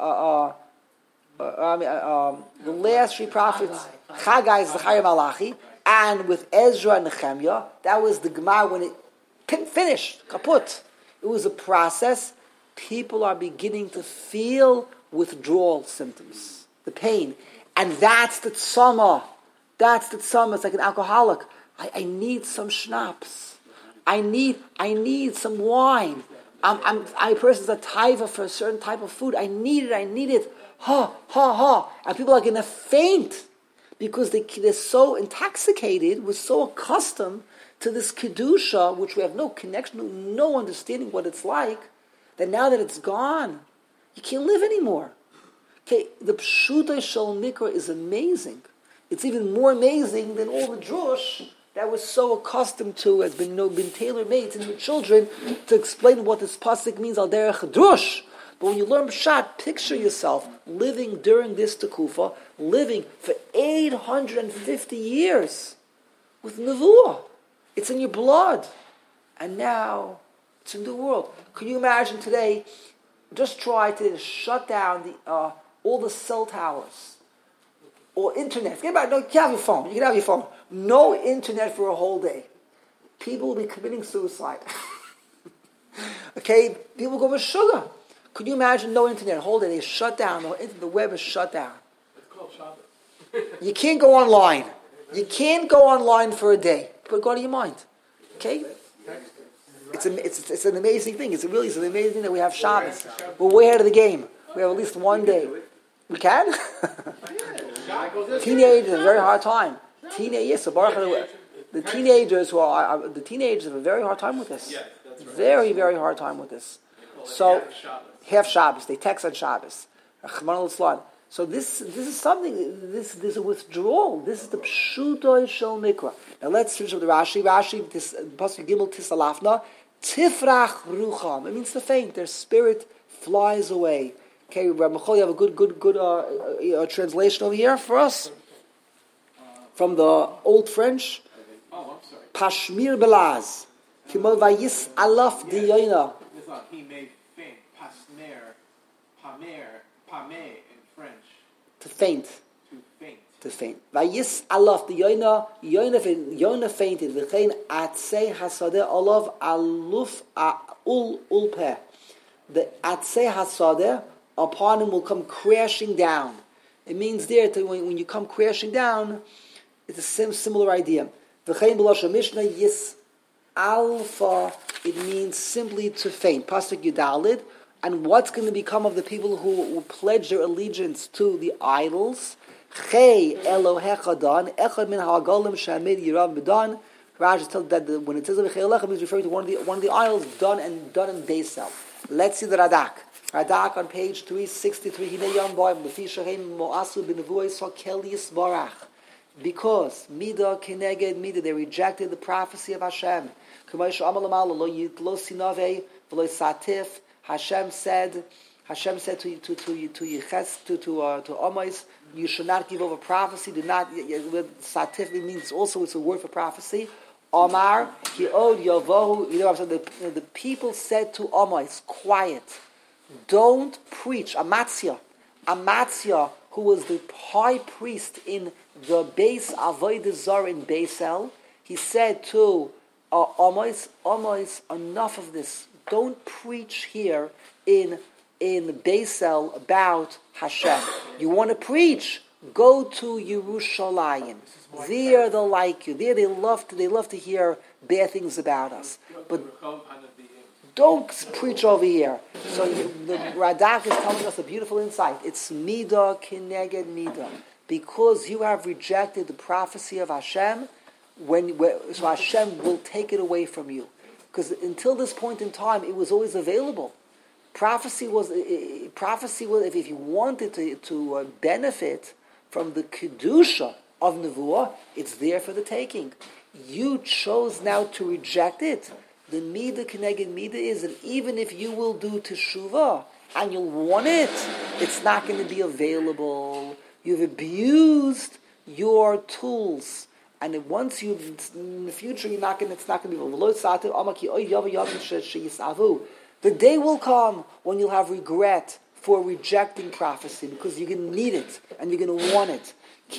the last three prophets, Chagai, Zachariah Malachi, and with Ezra and Nehemiah. That was the Gemara when it finished, kaput. It was a process. People are beginning to feel withdrawal symptoms, the pain. And that's the tzama. That's the tzama. It's like an alcoholic. I need some schnapps. I need some wine. I person's a taiva for a certain type of food. I need it. Ha, ha, ha. And people are going to faint because they're so intoxicated, we're so accustomed to this kedusha, which we have no connection, no understanding what it's like, that now that it's gone, you can't live anymore. Okay, the pshuta shel mikra is amazing. It's even more amazing than all the drush that we're so accustomed to, has been tailor-made to the children to explain what this pasuk means al derech drush. But when you learn pshat, picture yourself living during this tekufa, living for 850 years with nevuah. It's in your blood. And now it's in the world. Can you imagine today, just try to shut down all the cell towers or internet. Forget about it. No, you can have your phone. You can have your phone. No internet for a whole day. People will be committing suicide. Okay? People go with sugar. Could you imagine no internet? A whole day, they shut down. The web is shut down.
It's called Shabbos.
You can't go online. You can't go online for a day. Put God in your mind. Okay? It's an amazing thing. It's an amazing thing that we have Shabbos. We're way ahead of the game. We have at least one day. We can? Teenagers have a very hard time. The teenagers have a very hard time with this. Very, very hard time with this. So, half Shabbos. They text on Shabbos. So this is something. There's a withdrawal. This is the pshuto shel mikra. Now let's finish with the Rashi. Rashi, this pasuk gimel tisalafna tifrach rucham. It means to faint. Their spirit flies away. Okay, Rabbi Michal, you have a good translation over here for us from the Old French.
Oh, I'm sorry.
Pashmir belaz kimol vayis alaf diyoina.
He made faint. Pasmer, pame in French.
To faint.
To faint.
Vayis alaf diyoina. Yoina fainted. V'chein atzei hasadeh olav aluf ulpeh. The atzei hasadeh upon him will come crashing down. It means there when you come crashing down, it's a similar idea. V'chein b'lashon Mishnah yis alpha. It means simply to faint. Pasuk Yudalid. And what's going to become of the people who pledge their allegiance to the idols? Chei Elohecha dan echad min ha'agalim shamid yirav b'dan. Rashi tells that when it says Chei Elohecha, it's referring to one of the idols done in Beisel. Let's see the Radak. Radak on page 363. Hinei yom boim lefi shehem moasu b'nevuah yisrael kel yisbarach. Because Midah Keneged Midah, they rejected the prophecy of Hashem. Hashem said to Omais, you should not give over prophecy. Do not. Satif means also it's a word for prophecy. Omar Kiod Yovohu. The people said to Omais, quiet, don't preach. Amatzia, who was the high priest in the base Avodah Zarah in Beisel, he said to Omos, enough of this. Don't preach here in Beisel about Hashem. You want to preach? Go to Yerushalayim. There they'll like you. There they love to hear bad things about us. But don't preach over here. So the Radak is telling us a beautiful insight. It's Midah Keneged Midah. Because you have rejected the prophecy of Hashem, so Hashem will take it away from you. Because until this point in time, it was always available. prophecy was if you wanted to benefit from the kedusha of nevuah, it's there for the taking. You chose now to reject it. The midah keneged midah is that even if you will do teshuvah and you'll want it, it's not going to be available. You've abused your tools, and once you in the future, it's not going to be available. The day will come when you'll have regret for rejecting prophecy because you're going to need it and you're going to want it.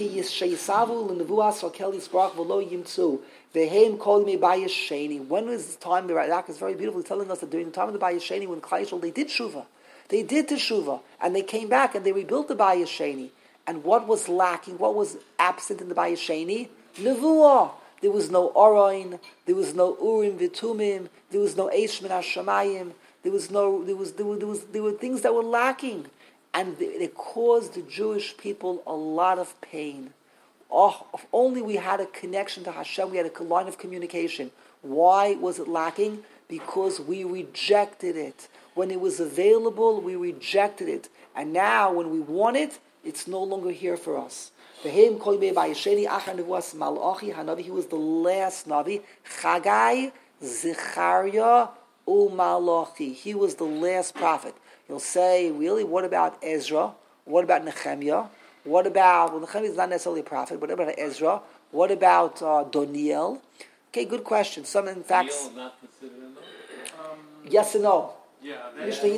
When was the time? The Radak is very beautifully telling us that during the time of the Bayis Sheni, when Klal Yisrael, they did teshuvah, and they came back and they rebuilt the Bayis Sheni. And what was lacking? What was absent in the Bayis Sheni? Nevuah. There was no Oroin. There was no Urim V'Tumim. There was no Eish Min HaShamayim. There were things that were lacking, and it caused the Jewish people a lot of pain. Oh, if only we had a connection to Hashem, we had a line of communication. Why was it lacking? Because we rejected it. When it was available, we rejected it. And now, when we want it, it's no longer here for us. He was the last Navi. Chagai, Zechariah, Umalachi. He was the last prophet. You'll say, really, what about Ezra? What about Nehemiah? What about, Nehemiah is not necessarily a prophet, but what about Ezra? What about Doniel? Okay, good question. Some, in fact...
Doniel not considered a Navi?
Yes and no.
Yeah,
He says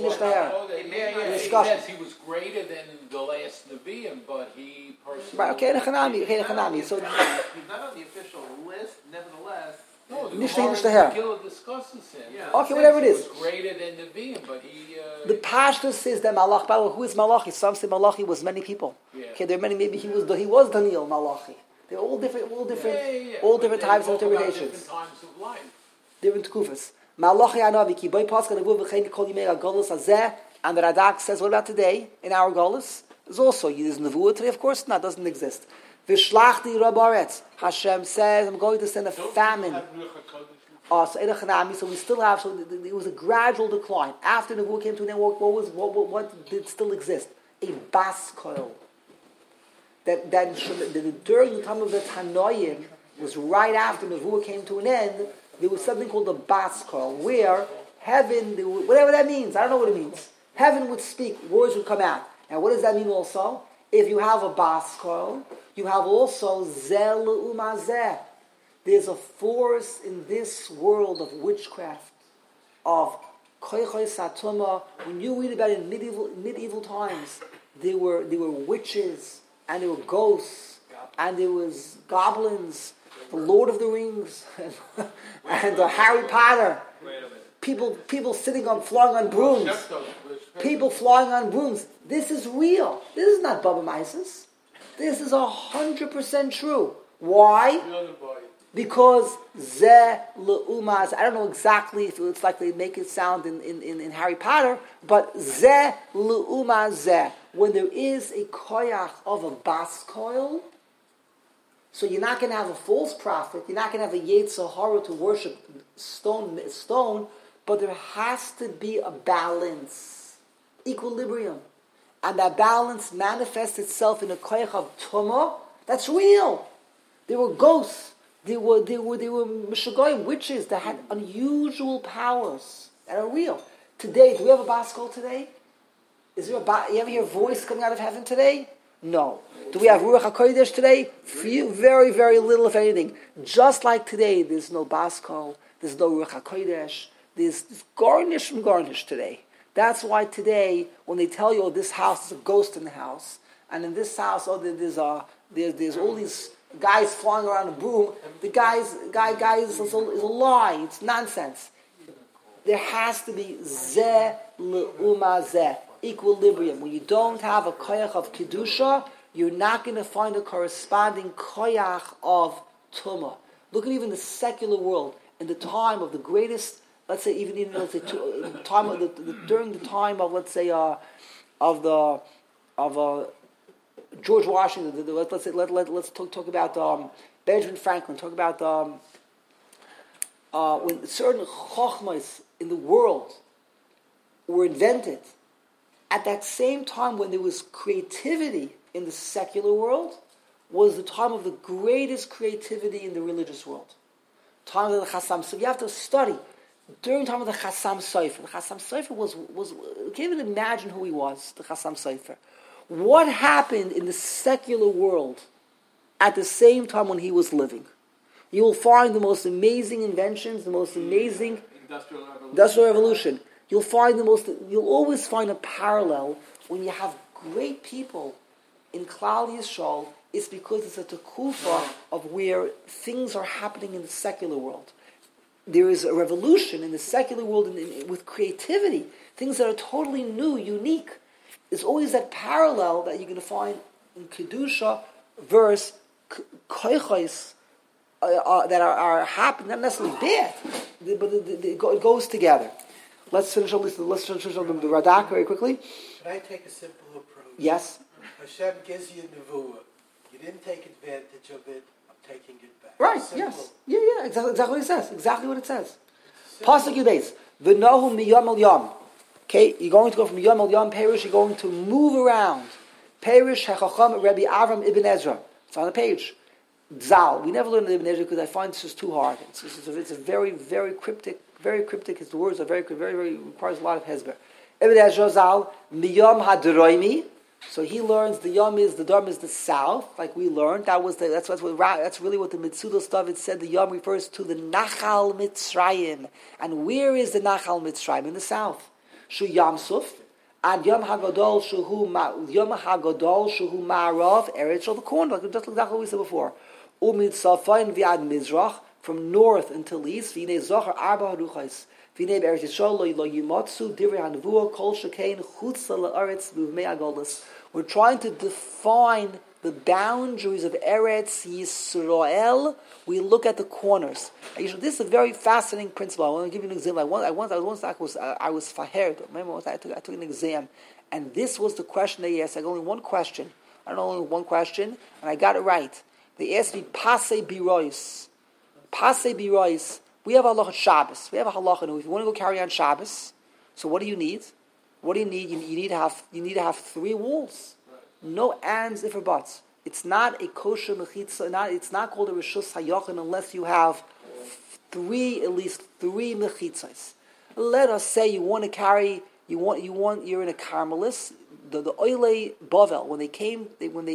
he was greater than the last Nevi'im, but he personally...
Right, okay, Nechanami. So,
he's not on the official list, nevertheless.
No, the
Megillah
discusses him.
Yeah.
okay, whatever it is.
He was greater than Nevi'im, but he...
The Pashto says that Malach, who is Malachi? Some say Malachi was many people.
Yeah.
Okay, there are many, maybe he was Daniel Malachi. They're all different types of interpretations.
Different times of life.
Different kufas. Malachi Anavi, ki boy Pascha Nevuah v'chein kol yimei ha'golus hazeh, and the Radak says, what about today, in our Golus? There's also, there's Nevuah today, of course not, doesn't exist. V'shlachti Rabaretz, Hashem says, I'm going to send a famine. So we still have, so it was a gradual decline. After Nevuah came to an end, what did still exist? A bas koil. That during the time of the Tanoim, was right after Nevuah came to an end, there was something called the bas koil, where heaven, whatever that means, I don't know what it means, heaven would speak, words would come out. Now what does that mean also? If you have a bas koil, you have also zel umazeh. There's a force in this world of witchcraft, of koichoy satuma. When you read about it in medieval times, there were witches, and there were ghosts, and there was goblins, the Lord of the Rings, and Harry Potter. People sitting on, flying on brooms. People flying on brooms. This is real. This is not Baba Mises. This is 100% true. Why? Because Zeh Le'umaz, I don't know exactly if it's like they make it sound in Harry Potter, but Zeh Le'umaz Zeh. When there is a koyach of a bas koil, so you're not going to have a false prophet, you're not going to have a Yetzer Hara to worship stone, but there has to be a balance, equilibrium. And that balance manifests itself in a koyach of tumah. That's real. There were ghosts. There were Meshugoyim, witches that had unusual powers that are real. Today, do we have a bas kol today? Is there you ever hear a voice coming out of heaven today? No. Do we have Ruach HaKodesh today? Few, very, very little, if anything. Just like today, there's no bas kol, there's no Ruach HaKodesh, there's garnish from garnish today. That's why today, when they tell you, oh, this house is a ghost in the house, and in this house, oh, there's all these guys flying around a broom, the guy is a lie, it's nonsense. There has to be zeh le'uma zeh, equilibrium. When you don't have a koyach of kedusha, you're not going to find a corresponding koyach of tumah. Look at even the secular world in the time of the greatest. Let's say during the time of George Washington. Let's talk about Benjamin Franklin. Talk about when certain chochmas in the world were invented at that same time when there was creativity in the secular world was the time of the greatest creativity in the religious world. Time of the Chassam. So you have to study. During the time of the Chassam Sofer. The Chassam Sofer was you can't even imagine who he was, the Chassam Sofer. What happened in the secular world at the same time when he was living? You will find the most amazing inventions, the most amazing Industrial Revolution. You'll always find a parallel when you have great people in Klal Yisrael. It's because it's a tekufa of where things are happening in the secular world. There is a revolution in the secular world with creativity, things that are totally new, unique. There's always that parallel that you're going to find in Kedusha versus koichos that are happening, not necessarily bad, but it goes together. Let's finish on the Radak very quickly.
Can I take a simple approach?
Yes.
Hashem gives you nevuah. You didn't take advantage of it. I'm taking it back.
Right.
Simple.
Yes. Yeah. Exactly what it says. Exactly what it says. Pasuk Yudbeis. V'nohu miyam el yam. Okay, you're going to go from yam el yam Perish. You're going to move around. Perish hechacham Rabbi Avram ibn Ezra. It's on the page. Zal. We never learned Ibn Ezra because I find this just too hard. It's a very, very cryptic. Very cryptic. His words are very, very requires a lot of hezber. Ibn Ezra Zal miyam hadroimi. So he learns the Dharm is the south, like we learned. That's really what the Mitzudos David said. The Yom refers to the Nachal Mitzrayim. And where is the Nachal Mitzrayim? In the south. Shu Yamsuf. And Yom Hagadol Shuhu Ma'arav Eretz, the corner, like just exactly what we said before. Umitzafayin Viad Mizrach, from north until east. V'nei Zohar Arba Haruchais. V'nei Eretz Yisrael lo yimotzu divrei hanvuah kol shekein chutza la'aretz b'vmei agolas. We're trying to define the boundaries of Eretz Yisrael. We look at the corners. This is a very fascinating principle. I want to give you an example. I was fahered. Remember, I took an exam, and this was the question they asked. I got only one question. And I got it right. They asked me, Pasei Birois. Pasei Birois. We have halacha Shabbos. We have a halacha. If you want to go carry on Shabbos, so what do you need? What do you need? You need to have 3 walls. No ands, if or buts. It's not a kosher mechitza. It's not called a reshus hayachin unless you have at least three mechitzas. Let us say you want to carry. You're in a Carmelis. The Oile Bavel when they came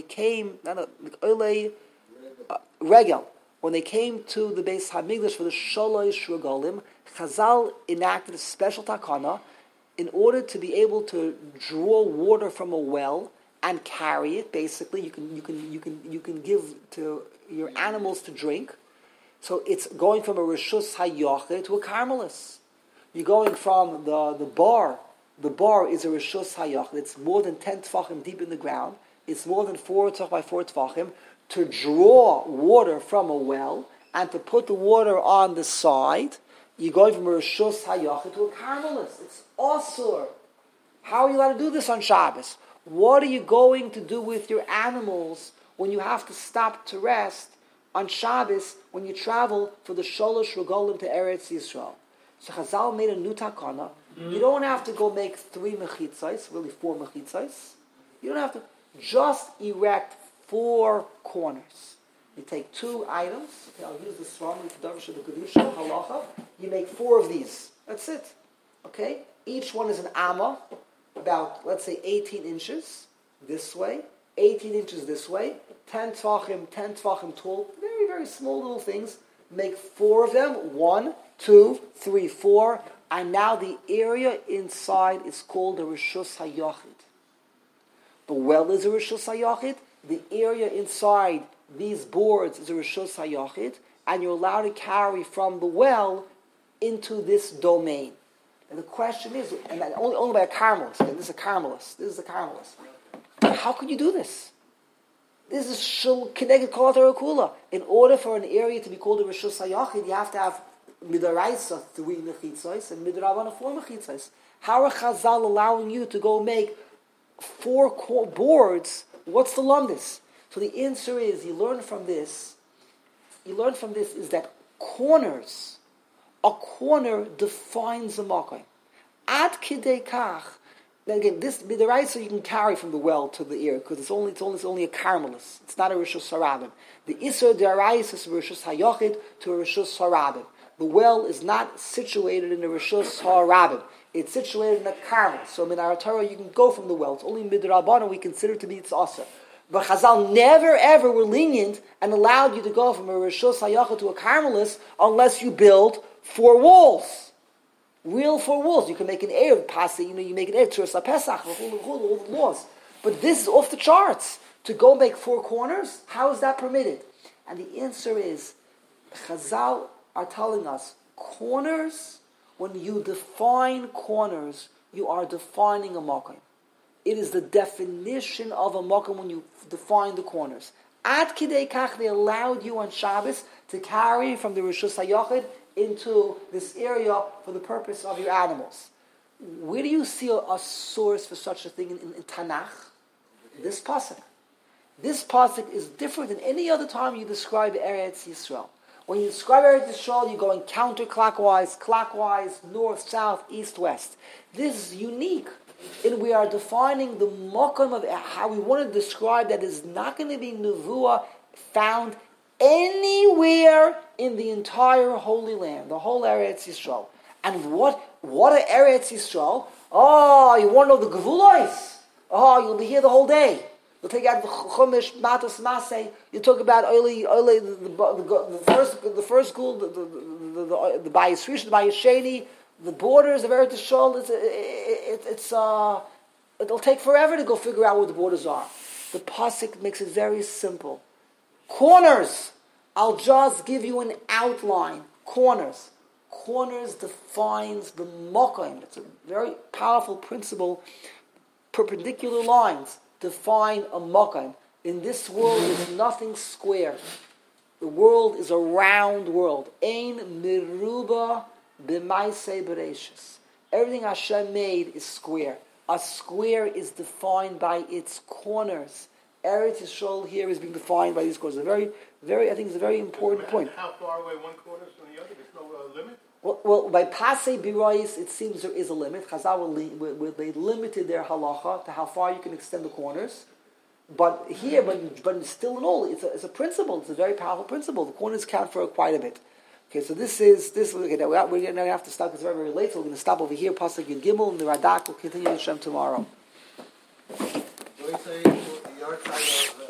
Oile Regel. When they came to the Beis Hamikdash for the Shalosh Regalim, Chazal enacted a special takana in order to be able to draw water from a well and carry it. Basically, you can give to your animals to drink. So it's going from a Rishus Hayachid to a Carmelis. You're going from the bar. The bar is a Rishus Hayachid. It's more than 10 tefachim deep in the ground. It's more than 4 tefach by 4 tefachim. To draw water from a well and to put the water on the side, you're going from a Rishus Hayachid to a Carmelis. It's Asur. How are you allowed to do this on Shabbos? What are you going to do with your animals when you have to stop to rest on Shabbos when you travel for the Sholosh Regalim to Eretz Yisrael? So Chazal made a new takana. You don't have to go make 3 mechitzais, really 4 mechitzais. You don't have to. Just erect 4 corners. You take 2 items. Okay, I'll use the Svarim with the Davish of the Kedusha, Halacha. You make 4 of these. That's it. Okay? Each one is an amma, about, let's say, 18 inches this way, 18 inches this way, 10 tvachim tall, very, very small little things. Make 4 of them. 1, 2, 3, 4. And now the area inside is called a Rishus HaYachid. The well is a Rishus HaYachid. The area inside these boards is a Rishus HaYachid. And you're allowed to carry from the well into this domain. And the question is, and only by a Carmelis. Okay, this is a Carmelis. How can you do this? This is Shul Keneged Kol HaTorah Kula. In order for an area to be called a Rishus HaYachid, you have to have Midaraisa 3 mechitzos and Midarabana 4 mechitzos. How are Chazal allowing you to go make 4 boards? What's the lumdis? So the answer is, you learn from this is that corners, a corner defines a makom. Ad kidei kach. Then again, this midiraisa you can carry from the well to the ear because it's only a karmelis. It's not a rishus harabim. The iser deraisa is rishus hayochid to a rishus harabim. The well is not situated in a rishus harabim. It's situated in a karmel. So in our Torah you can go from the well. It's only midrabanan we consider to be its asa. But Chazal never ever were lenient and allowed you to go from a rishus hayochid to a karmelis unless you build 4 walls. Real 4 walls. You can make an Erev Pasi, you make an Erev Tzuras HaPesach, all the laws. But this is off the charts. To go make 4 corners, how is that permitted? And the answer is, Chazal are telling us, corners, when you define corners, you are defining a makom. It is the definition of a makom when you define the corners. Ad kidei kach, they allowed you on Shabbos to carry from the Rishus HaYachid into this area for the purpose of your animals. Where do you see a source for such a thing in Tanakh? This pasuk. This pasuk is different than any other time you describe Eretz Yisrael. When you describe Eretz Yisrael, you're going counterclockwise, clockwise, north, south, east, west. This is unique. And we are defining the makom of how we want to describe that is not going to be nevuah found anywhere in the entire Holy Land, the whole Eretz Yisrael. And what are Eretz Yisrael? Oh, you want to know the Gevulos? Oh, you'll be here the whole day. You'll take out the Chumash, Matos Maseh. You talk about the first school, the Bayis Rish, the Bayis Sheni, the borders of Eretz Yisrael. It'll take forever to go figure out where the borders are. The pasuk makes it very simple. Corners. I'll just give you an outline. Corners. Corners defines the makom. It's a very powerful principle. Perpendicular lines define a makom. In this world, there's nothing square. The world is a round world. Ein miruba b'maisei bereshis. Everything Hashem made is square. A square is defined by its corners. Eretz Yisrael here is being defined by these corners. I think it's a very important point.
How far away one corner is from the other? There's no limit?
Well, by Pasei Birois, it seems there is a limit. Chazal, they limited their halacha to how far you can extend the corners. But here, but still in all, it's a principle. It's a very powerful principle. The corners count for quite a bit. Okay, so this. Okay, now we're going to have to stop. It's very, very late, so we're going to stop over here. Pasuk Yud Gimel, and the Radak will continue Hashem tomorrow.
So you say the yard side of